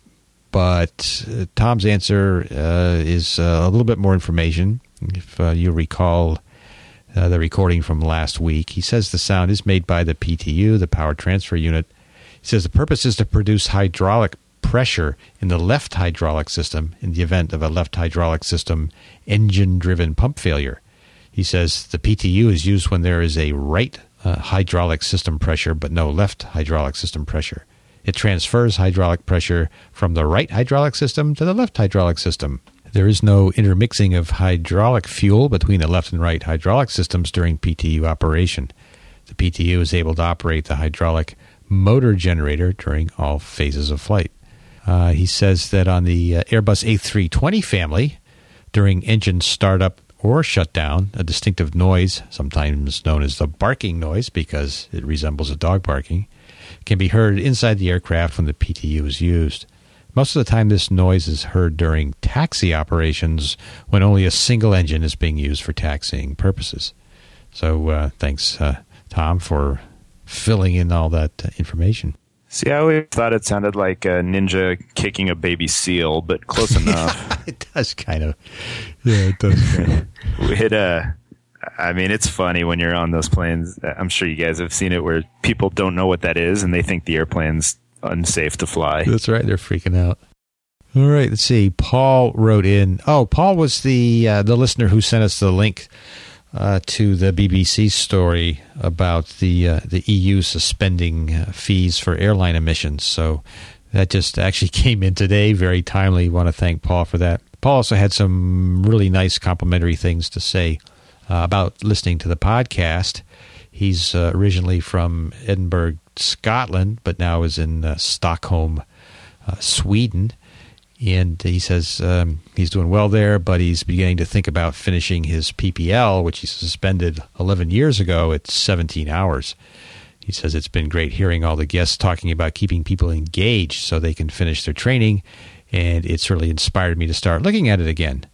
A: but uh, Tom's answer uh, is uh, a little bit more information. If uh, you recall uh, the recording from last week, he says the sound is made by the P T U, the power transfer unit. He says the purpose is to produce hydraulic pressure in the left hydraulic system in the event of a left hydraulic system engine-driven pump failure. He says the P T U is used when there is a right uh, hydraulic system pressure but no left hydraulic system pressure. It transfers hydraulic pressure from the right hydraulic system to the left hydraulic system. There is no intermixing of hydraulic fuel between the left and right hydraulic systems during P T U operation. The P T U is able to operate the hydraulic motor generator during all phases of flight. Uh, he says that on the uh, Airbus A three twenty family, during engine startup or shutdown, a distinctive noise, sometimes known as the barking noise because it resembles a dog barking, can be heard inside the aircraft when the P T U is used. Most of the time, this noise is heard during taxi operations when only a single engine is being used for taxiing purposes. So uh, thanks, uh, Tom, for filling in all that uh, information.
D: See, I always thought it sounded like a ninja kicking a baby seal, but close enough.
A: It does kind of. Yeah, it does kind of.
D: We hit a, I mean, it's funny when you're on those planes. I'm sure you guys have seen it where people don't know what that is and they think the airplane's unsafe to fly.
A: That's right. They're freaking out. All right. Let's see. Paul wrote in. Oh, Paul was the uh, the listener who sent us the link uh, to the B B C story about the uh, the E U suspending uh, fees for airline emissions. So that just actually came in today. Very timely. Want to thank Paul for that. Paul also had some really nice complimentary things to say uh, about listening to the podcast. He's uh, originally from Edinburgh, Scotland, but now is in uh, Stockholm, uh, Sweden. And he says um, he's doing well there, but he's beginning to think about finishing his P P L, which he suspended eleven years ago at seventeen hours. He says it's been great hearing all the guests talking about keeping people engaged so they can finish their training, and it's really inspired me to start looking at it again.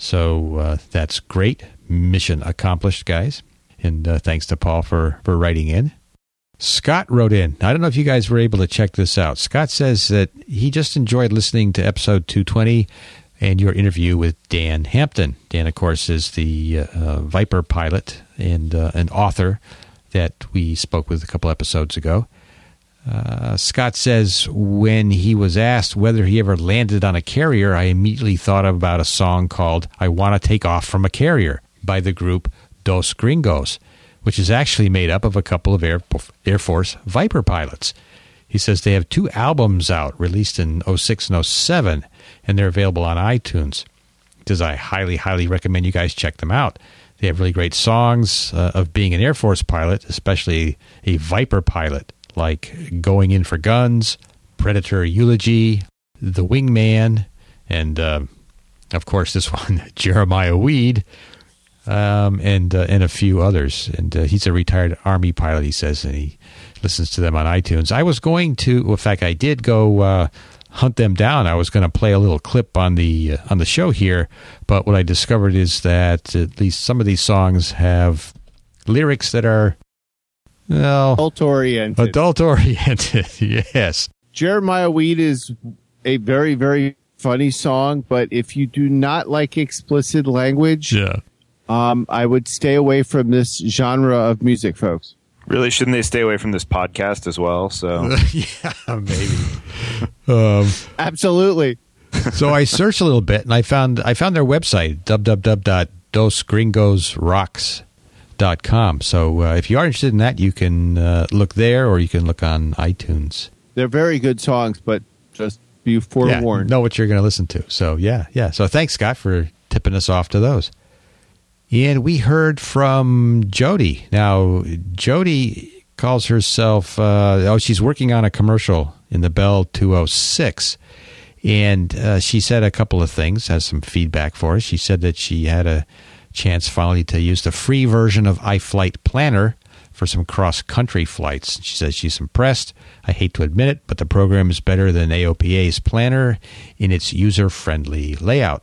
A: So uh, that's great. Mission accomplished, guys. And uh, thanks to Paul for, for writing in. Scott wrote in. I don't know if you guys were able to check this out. Scott says that he just enjoyed listening to episode two twenty and your interview with Dan Hampton. Dan, of course, is the uh, Viper pilot and uh, an author that we spoke with a couple episodes ago. Uh, Scott says when he was asked whether he ever landed on a carrier, I immediately thought about a song called I Want to Take Off from a Carrier by the group Dos Gringos. which is actually made up of a couple of Air, Air Force Viper pilots. He says they have two albums out, released in oh six and oh seven, and they're available on iTunes. He says, I highly, highly recommend you guys check them out. They have really great songs uh, of being an Air Force pilot, especially a Viper pilot, like Going In for Guns, Predator Eulogy, The Wingman, and, uh, of course, this one, Jeremiah Weed, um, and uh, and a few others. And uh, he's a retired Army pilot, he says, and he listens to them on iTunes. I was going to, well, in fact, I did go uh, hunt them down. I was going to play a little clip on the uh, on the show here, but what I discovered is that at least some of these songs have lyrics that are, well,
C: adult-oriented.
A: Adult-oriented, yes.
C: Jeremiah Weed is a very, very funny song, but if you do not like explicit language,
A: yeah.
C: um, I would stay away from this genre of music, folks.
D: Really, shouldn't they stay away from this podcast as well? So
A: yeah, maybe. um,
C: Absolutely.
A: So I searched a little bit, and I found I found their website, w w w dot dos gringos rocks dot com. So uh, if you are interested in that, you can uh, look there, or you can look on iTunes.
C: They're very good songs, but just be forewarned.
A: Yeah, know what you're going to listen to. So yeah, yeah. So thanks, Scott, for tipping us off to those. And we heard from Jody. Now, Jody calls herself, uh, oh, she's working on a commercial in the Bell two oh six. And uh, she said a couple of things, has some feedback for us. She said that she had a chance finally to use the free version of iFlight Planner for some cross-country flights. She says she's impressed. I hate to admit it, but the program is better than A O P A's Planner in its user-friendly layout.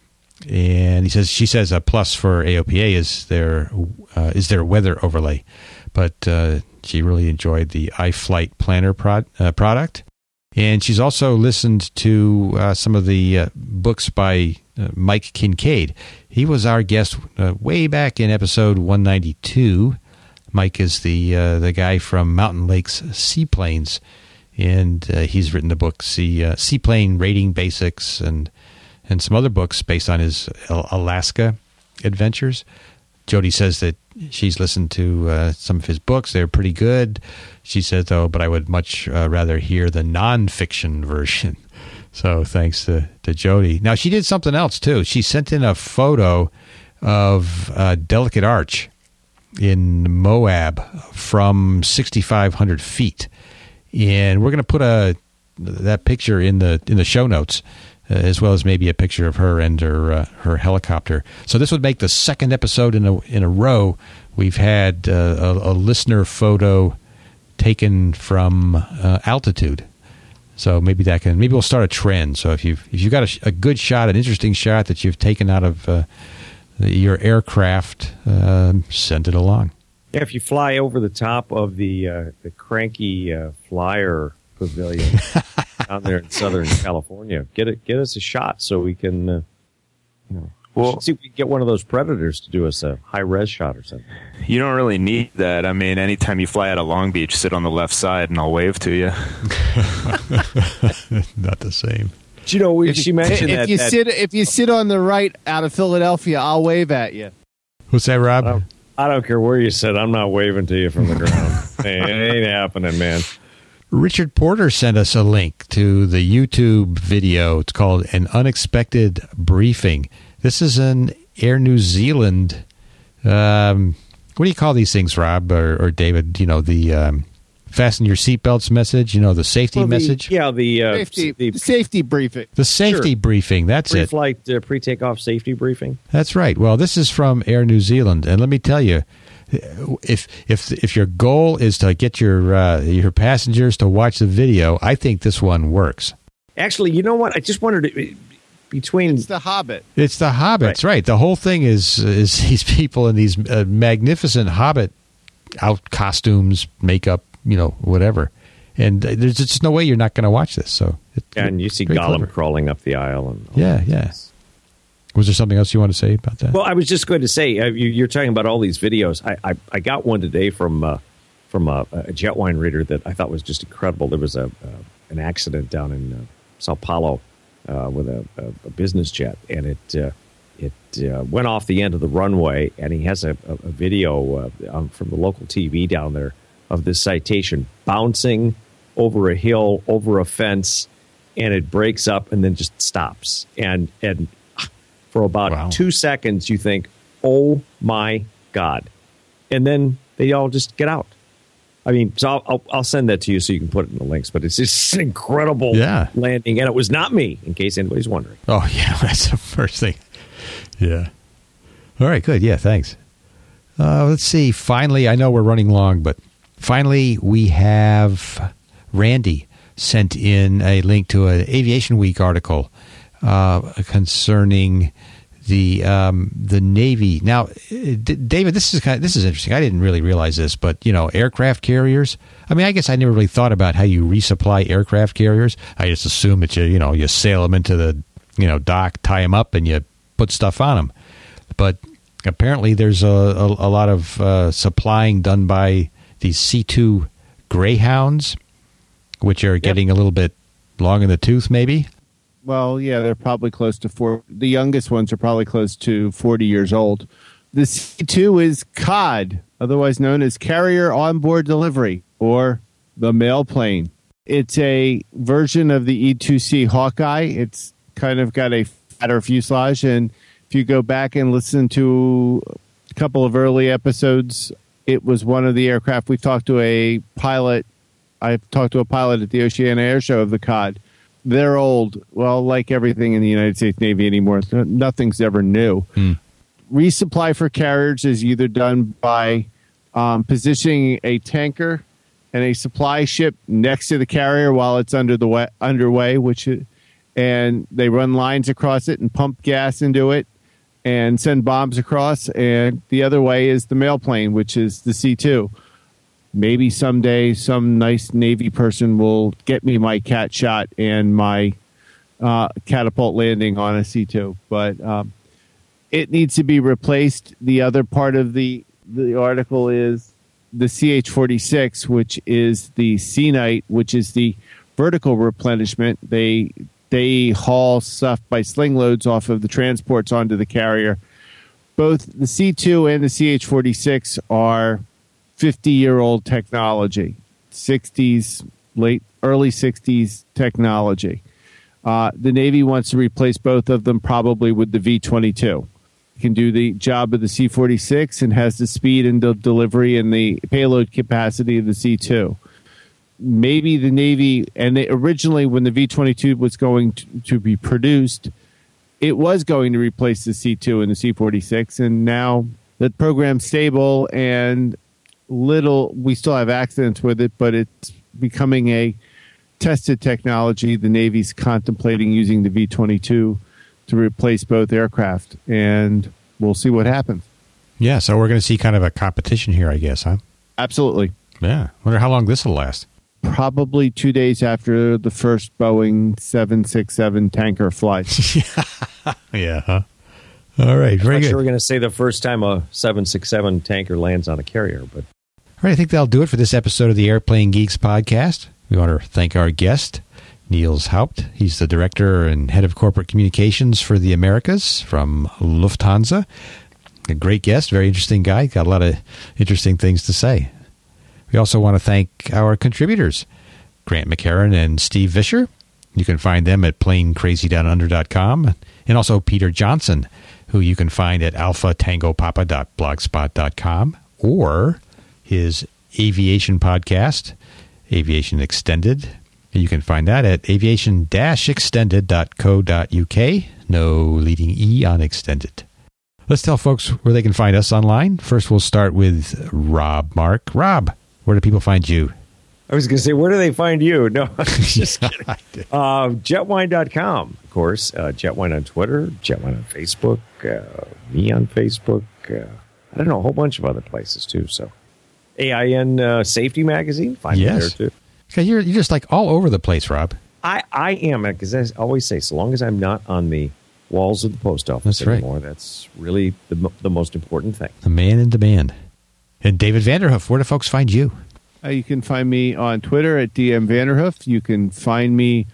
A: And he says she says a plus for A O P A is their uh, is their weather overlay, but uh, she really enjoyed the iFlight Planner prod, uh, product, and she's also listened to uh, some of the uh, books by uh, Mike Kincaid. He was our guest uh, way back in episode one ninety-two. Mike is the uh, the guy from Mountain Lakes Seaplanes, and uh, he's written the book Sea, uh, Seaplane Rating Basics and. and some other books based on his Alaska adventures. Jody says that she's listened to uh, some of his books. They're pretty good. She says, though, but I would much uh, rather hear the nonfiction version. So thanks to, to Jody. Now, she did something else, too. She sent in a photo of uh, Delicate Arch in Moab from sixty-five hundred feet. And we're going to put a that picture in the in the show notes, Uh, as well as maybe a picture of her and her uh, her helicopter. So this would make the second episode in a in a row we've had uh, a, a listener photo taken from uh, altitude. So maybe that can maybe we'll start a trend. So if you've if you've got a, a good shot, an interesting shot that you've taken out of uh, your aircraft, uh, send it along.
B: Yeah, if you fly over the top of the uh, the Cranky uh, Flyer Pavilion down there in Southern California, get it, get us a shot so we can, uh, you know, well, see if we can get one of those Predators to do us a high res shot or something.
D: You don't really need that. I mean, anytime you fly out of Long Beach, sit on the left side and I'll wave to you.
A: Not the same.
B: Do you know, if, she mentioned
C: if
B: that,
C: you
B: that,
C: sit if you sit on the right out of Philadelphia, I'll wave at you.
A: What's that, Rob?
B: I don't, I don't care where you sit. I'm not waving to you from the ground. It ain't happening, man.
A: Richard Porter sent us a link to the YouTube video. It's called An Unexpected Briefing. This is an Air New Zealand, um, what do you call these things, Rob or, or David? You know, the um, fasten your seatbelts message, you know, the safety
B: well, the,
A: message?
B: Yeah, the, uh,
C: safety,
B: the
C: safety briefing.
A: The safety
B: sure.
A: briefing, that's it.
B: Pre-flight, uh, pre-takeoff safety briefing.
A: That's right. Well, this is from Air New Zealand, and let me tell you, If if if your goal is to get your uh, your passengers to watch the video, I think this one works.
B: Actually, you know what? I just wondered between
C: it's the Hobbit.
A: It's the Hobbits, right? right. The whole thing is is these people in these uh, magnificent Hobbit out costumes, makeup, you know, whatever. And uh, there's just no way you're not going to watch this. So it,
B: yeah, and you see Gollum clever. crawling up the aisle, and
A: yeah, yeah. Was there something else you want to say about that?
B: Well, I was just going to say, uh, you, you're talking about all these videos. I, I, I got one today from uh, from a, a Jetwine reader that I thought was just incredible. There was a uh, an accident down in uh, Sao Paulo uh, with a, a, a business jet, and it uh, it uh, went off the end of the runway, and he has a, a, a video uh, um, from the local T V down there of this Citation bouncing over a hill, over a fence, and it breaks up and then just stops. And and for about wow. two seconds, you think, oh, my God. And then they all just get out. I mean, so I'll, I'll, I'll send that to you so you can put it in the links. But it's just an incredible
A: yeah.
B: landing. And it was not me, in case anybody's wondering.
A: Oh, yeah, that's the first thing. Yeah. All right, good. Yeah, thanks. Uh, let's see. Finally, I know we're running long, but finally we have Randy sent in a link to an Aviation Week article uh, concerning the um, the Navy. Now, D- David, this is kind of, this is interesting. I didn't really realize this, but you know, aircraft carriers. I mean, I guess I never really thought about how you resupply aircraft carriers. I just assume that you you know you sail them into the you know dock, tie them up, and you put stuff on them. But apparently, there's a, a, a lot of uh, supplying done by these C two Greyhounds, which are getting yep. a little bit long in the tooth, maybe.
C: Well, yeah, they're probably close to four. The youngest ones are probably close to forty years old. The C two is C O D, otherwise known as Carrier Onboard Delivery, or the mail plane. It's a version of the E two C Hawkeye. It's kind of got a fatter fuselage, and if you go back and listen to a couple of early episodes, it was one of the aircraft. We've talked to a pilot. I've talked to a pilot at the Oceana Air Show of the C O D. They're old. Well, like everything in the United States Navy anymore, nothing's ever new. Mm. Resupply for carriers is either done by um, positioning a tanker and a supply ship next to the carrier while it's under the way, underway, which is, and they run lines across it and pump gas into it and send bombs across. And the other way is the mail plane, which is the C two. Maybe someday some nice Navy person will get me my cat shot and my uh, catapult landing on a C two. But um, it needs to be replaced. The other part of the, the article is the C H forty-six, which is the Sea Knight, which is the vertical replenishment. They they haul stuff by sling loads off of the transports onto the carrier. Both the C two and the C H forty-six are fifty-year-old technology, sixties, late, early sixties technology. Uh, the Navy wants to replace both of them probably with the V twenty-two. It can do the job of the C forty-six and has the speed and the delivery and the payload capacity of the C two. Maybe the Navy, and they, originally when the V twenty-two was going to, to be produced, it was going to replace the C two and the C forty-six, and now the program's stable and little, we still have accidents with it, but it's becoming a tested technology. The Navy's contemplating using the V twenty-two to replace both aircraft, and we'll see what happens.
A: Yeah, so we're going to see kind of a competition here, I guess, huh?
C: Absolutely.
A: Yeah. Wonder how long this will last.
C: Probably two days after the first Boeing seven sixty-seven tanker flight.
A: Yeah, huh? All right, very
B: I'm not
A: good.
B: sure we're going to say the first time a seven sixty-seven tanker lands on a carrier, but
A: all right, I think that'll do it for this episode of the Airplane Geeks podcast. We want to thank our guest, Niels Haupt. He's the director and head of corporate communications for the Americas from Lufthansa. A great guest, very interesting guy. Got a lot of interesting things to say. We also want to thank our contributors, Grant McHerron and Steve Vischer. You can find them at plane crazy down under dot com, and also Peter Johnson, who you can find at alpha tango papa dot blogspot dot com, or his aviation podcast, Aviation Extended. And you can find that at aviation dash extended dot co dot uk. No leading E on extended. Let's tell folks where they can find us online. First, we'll start with Rob Mark. Rob, where do people find you?
B: I was going to say, where do they find you? No, I'm just kidding. uh, jetwine dot com, of course. Uh, Jetwine on Twitter, Jetwine on Facebook, uh, me on Facebook. Uh, I don't know, a whole bunch of other places, too. So, A I N uh, Safety Magazine, find
A: yes.
B: me there, too.
A: Okay, you're, you're just like all over the place, Rob.
B: I, I am, because I always say, so long as I'm not on the walls of the post office
A: that's
B: anymore,
A: right.
B: That's really the, the most important thing.
A: The man in demand. And David Vanderhoof, where do folks find you?
C: Uh, you can find me on Twitter at D M Vanderhoof. You can find me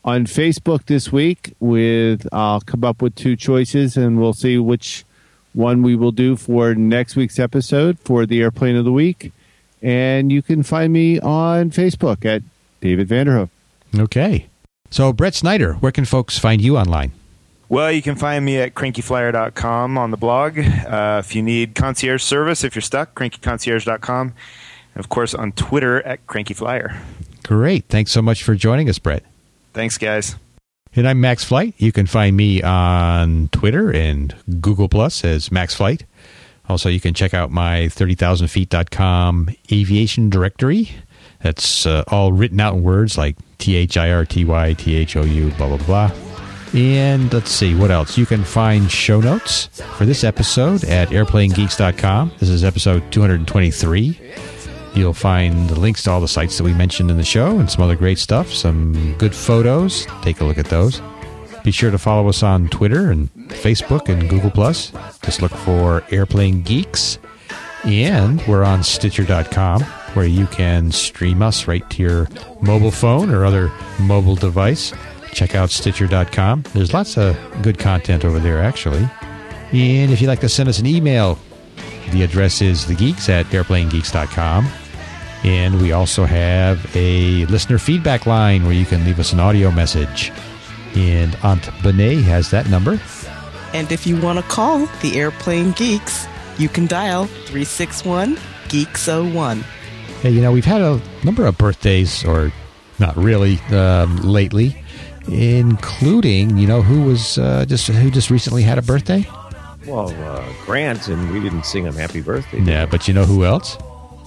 C: on Facebook this week. With I'll come up with two choices, and we'll see which one we will do for next week's episode for the Airplane of the Week. And you can find me on Facebook at David Vanderhoof.
A: Okay. So, Brett Snyder, where can folks find you online?
D: Well, you can find me at cranky flyer dot com on the blog. Uh, if you need concierge service, if you're stuck, cranky concierge dot com. And, of course, on Twitter at crankyflyer.
A: Great. Thanks so much for joining us, Brett.
D: Thanks, guys.
A: And I'm Max Flight. You can find me on Twitter and Google Plus as Max Flight. Also, you can check out my thirty thousand feet dot com aviation directory. That's uh, all written out in words like T H I R T Y, T H O U, blah, blah, blah. And let's see, what else? You can find show notes for this episode at airplane geeks dot com. This is episode two hundred twenty-three. You'll find the links to all the sites that we mentioned in the show and some other great stuff, some good photos. Take a look at those. Be sure to follow us on Twitter and Facebook and Google Plus. Just look for Airplane Geeks. And we're on Stitcher dot com, where you can stream us right to your mobile phone or other mobile device. Check out Stitcher dot com. There's lots of good content over there, actually. And if you'd like to send us an email, the address is thegeeks at airplane geeks dot com. And we also have a listener feedback line where you can leave us an audio message. And Aunt Benet has that number.
O: And if you want to call the Airplane Geeks, you can dial three six one, geeks oh one.
A: Hey, you know, we've had a number of birthdays, or not really, um, lately, including, you know, who was uh, just who just recently had a birthday?
B: Well, uh, Grant, and we didn't sing him happy birthday.
A: Yeah, but you know who else?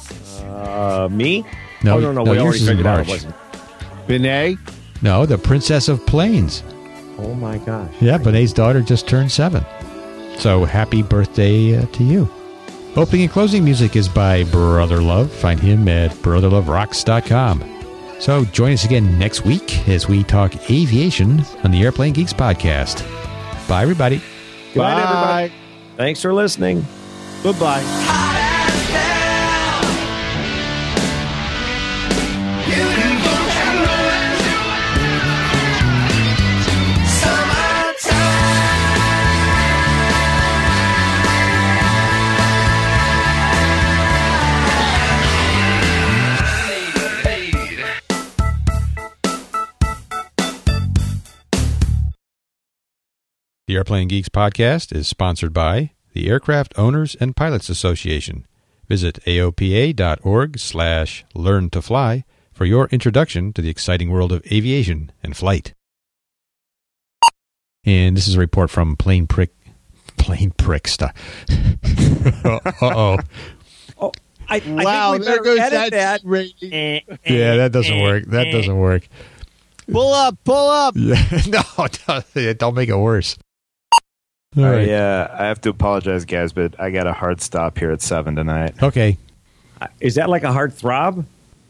B: Uh, me?
A: No,
B: oh, no, no,
A: no,
B: we
A: yours
B: already
A: is in
B: figured out
A: March.
B: it wasn't.
C: Benet?
A: No, the Princess of Plains.
B: Oh, my gosh.
A: Yeah, Benet's daughter just turned seven. So happy birthday uh, to you. Opening and closing music is by Brother Love. Find him at brother love rocks dot com. So join us again next week as we talk aviation on the Airplane Geeks podcast. Bye, everybody.
B: Good night, everybody. Thanks for listening.
C: Goodbye.
A: The Airplane Geeks podcast is sponsored by the Aircraft Owners and Pilots Association. Visit A O P A dot org slash learn to fly for your introduction to the exciting world of aviation and flight. And this is a report from Plane Prick. Plane Prick stuff. Uh-oh.
B: Oh, I, I
C: wow,
B: think we
C: there
B: better
C: goes
B: edit
C: that.
B: that.
A: Yeah, that doesn't work. That doesn't work.
C: Pull up, pull up.
A: Yeah, no, don't, don't make it worse. All right.
D: I, uh, I have to apologize, guys, but I got a hard stop here at seven tonight.
A: Okay.
B: Is that like a heart throb?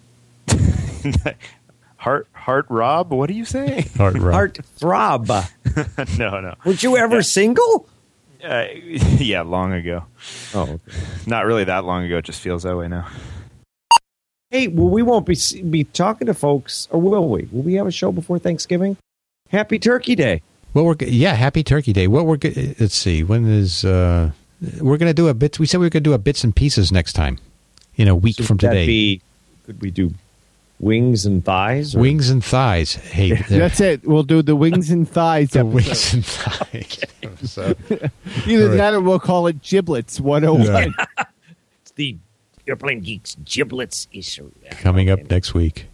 D: heart, heart, Rob? What are you saying?
A: Heart, Rob.
B: Heart throb.
D: no, no.
B: Weren't you ever
D: Yeah.
B: single?
D: Uh, yeah, long ago.
B: Oh, okay.
D: Not really that long ago. It just feels that way now.
B: Hey, well, we won't be be talking to folks, or will we? Will we have a show before Thanksgiving? Happy Turkey Day.
A: Well, we're yeah, Happy Turkey Day. What we're go- let's see, when is uh, we're going to do a bit. We said we were going to do a bits and pieces next time, in a week
B: So
A: from
B: would that
A: today.
B: be, could we do wings and thighs? Or?
A: Wings and thighs. Hey,
C: That's it. We'll do the wings and thighs.
A: the
C: episode.
A: wings and thighs. So,
C: Either
A: all right.
C: that or we'll call it Giblets one oh one.
B: It's the Airplane Geeks Giblets issue.
A: Coming up next week.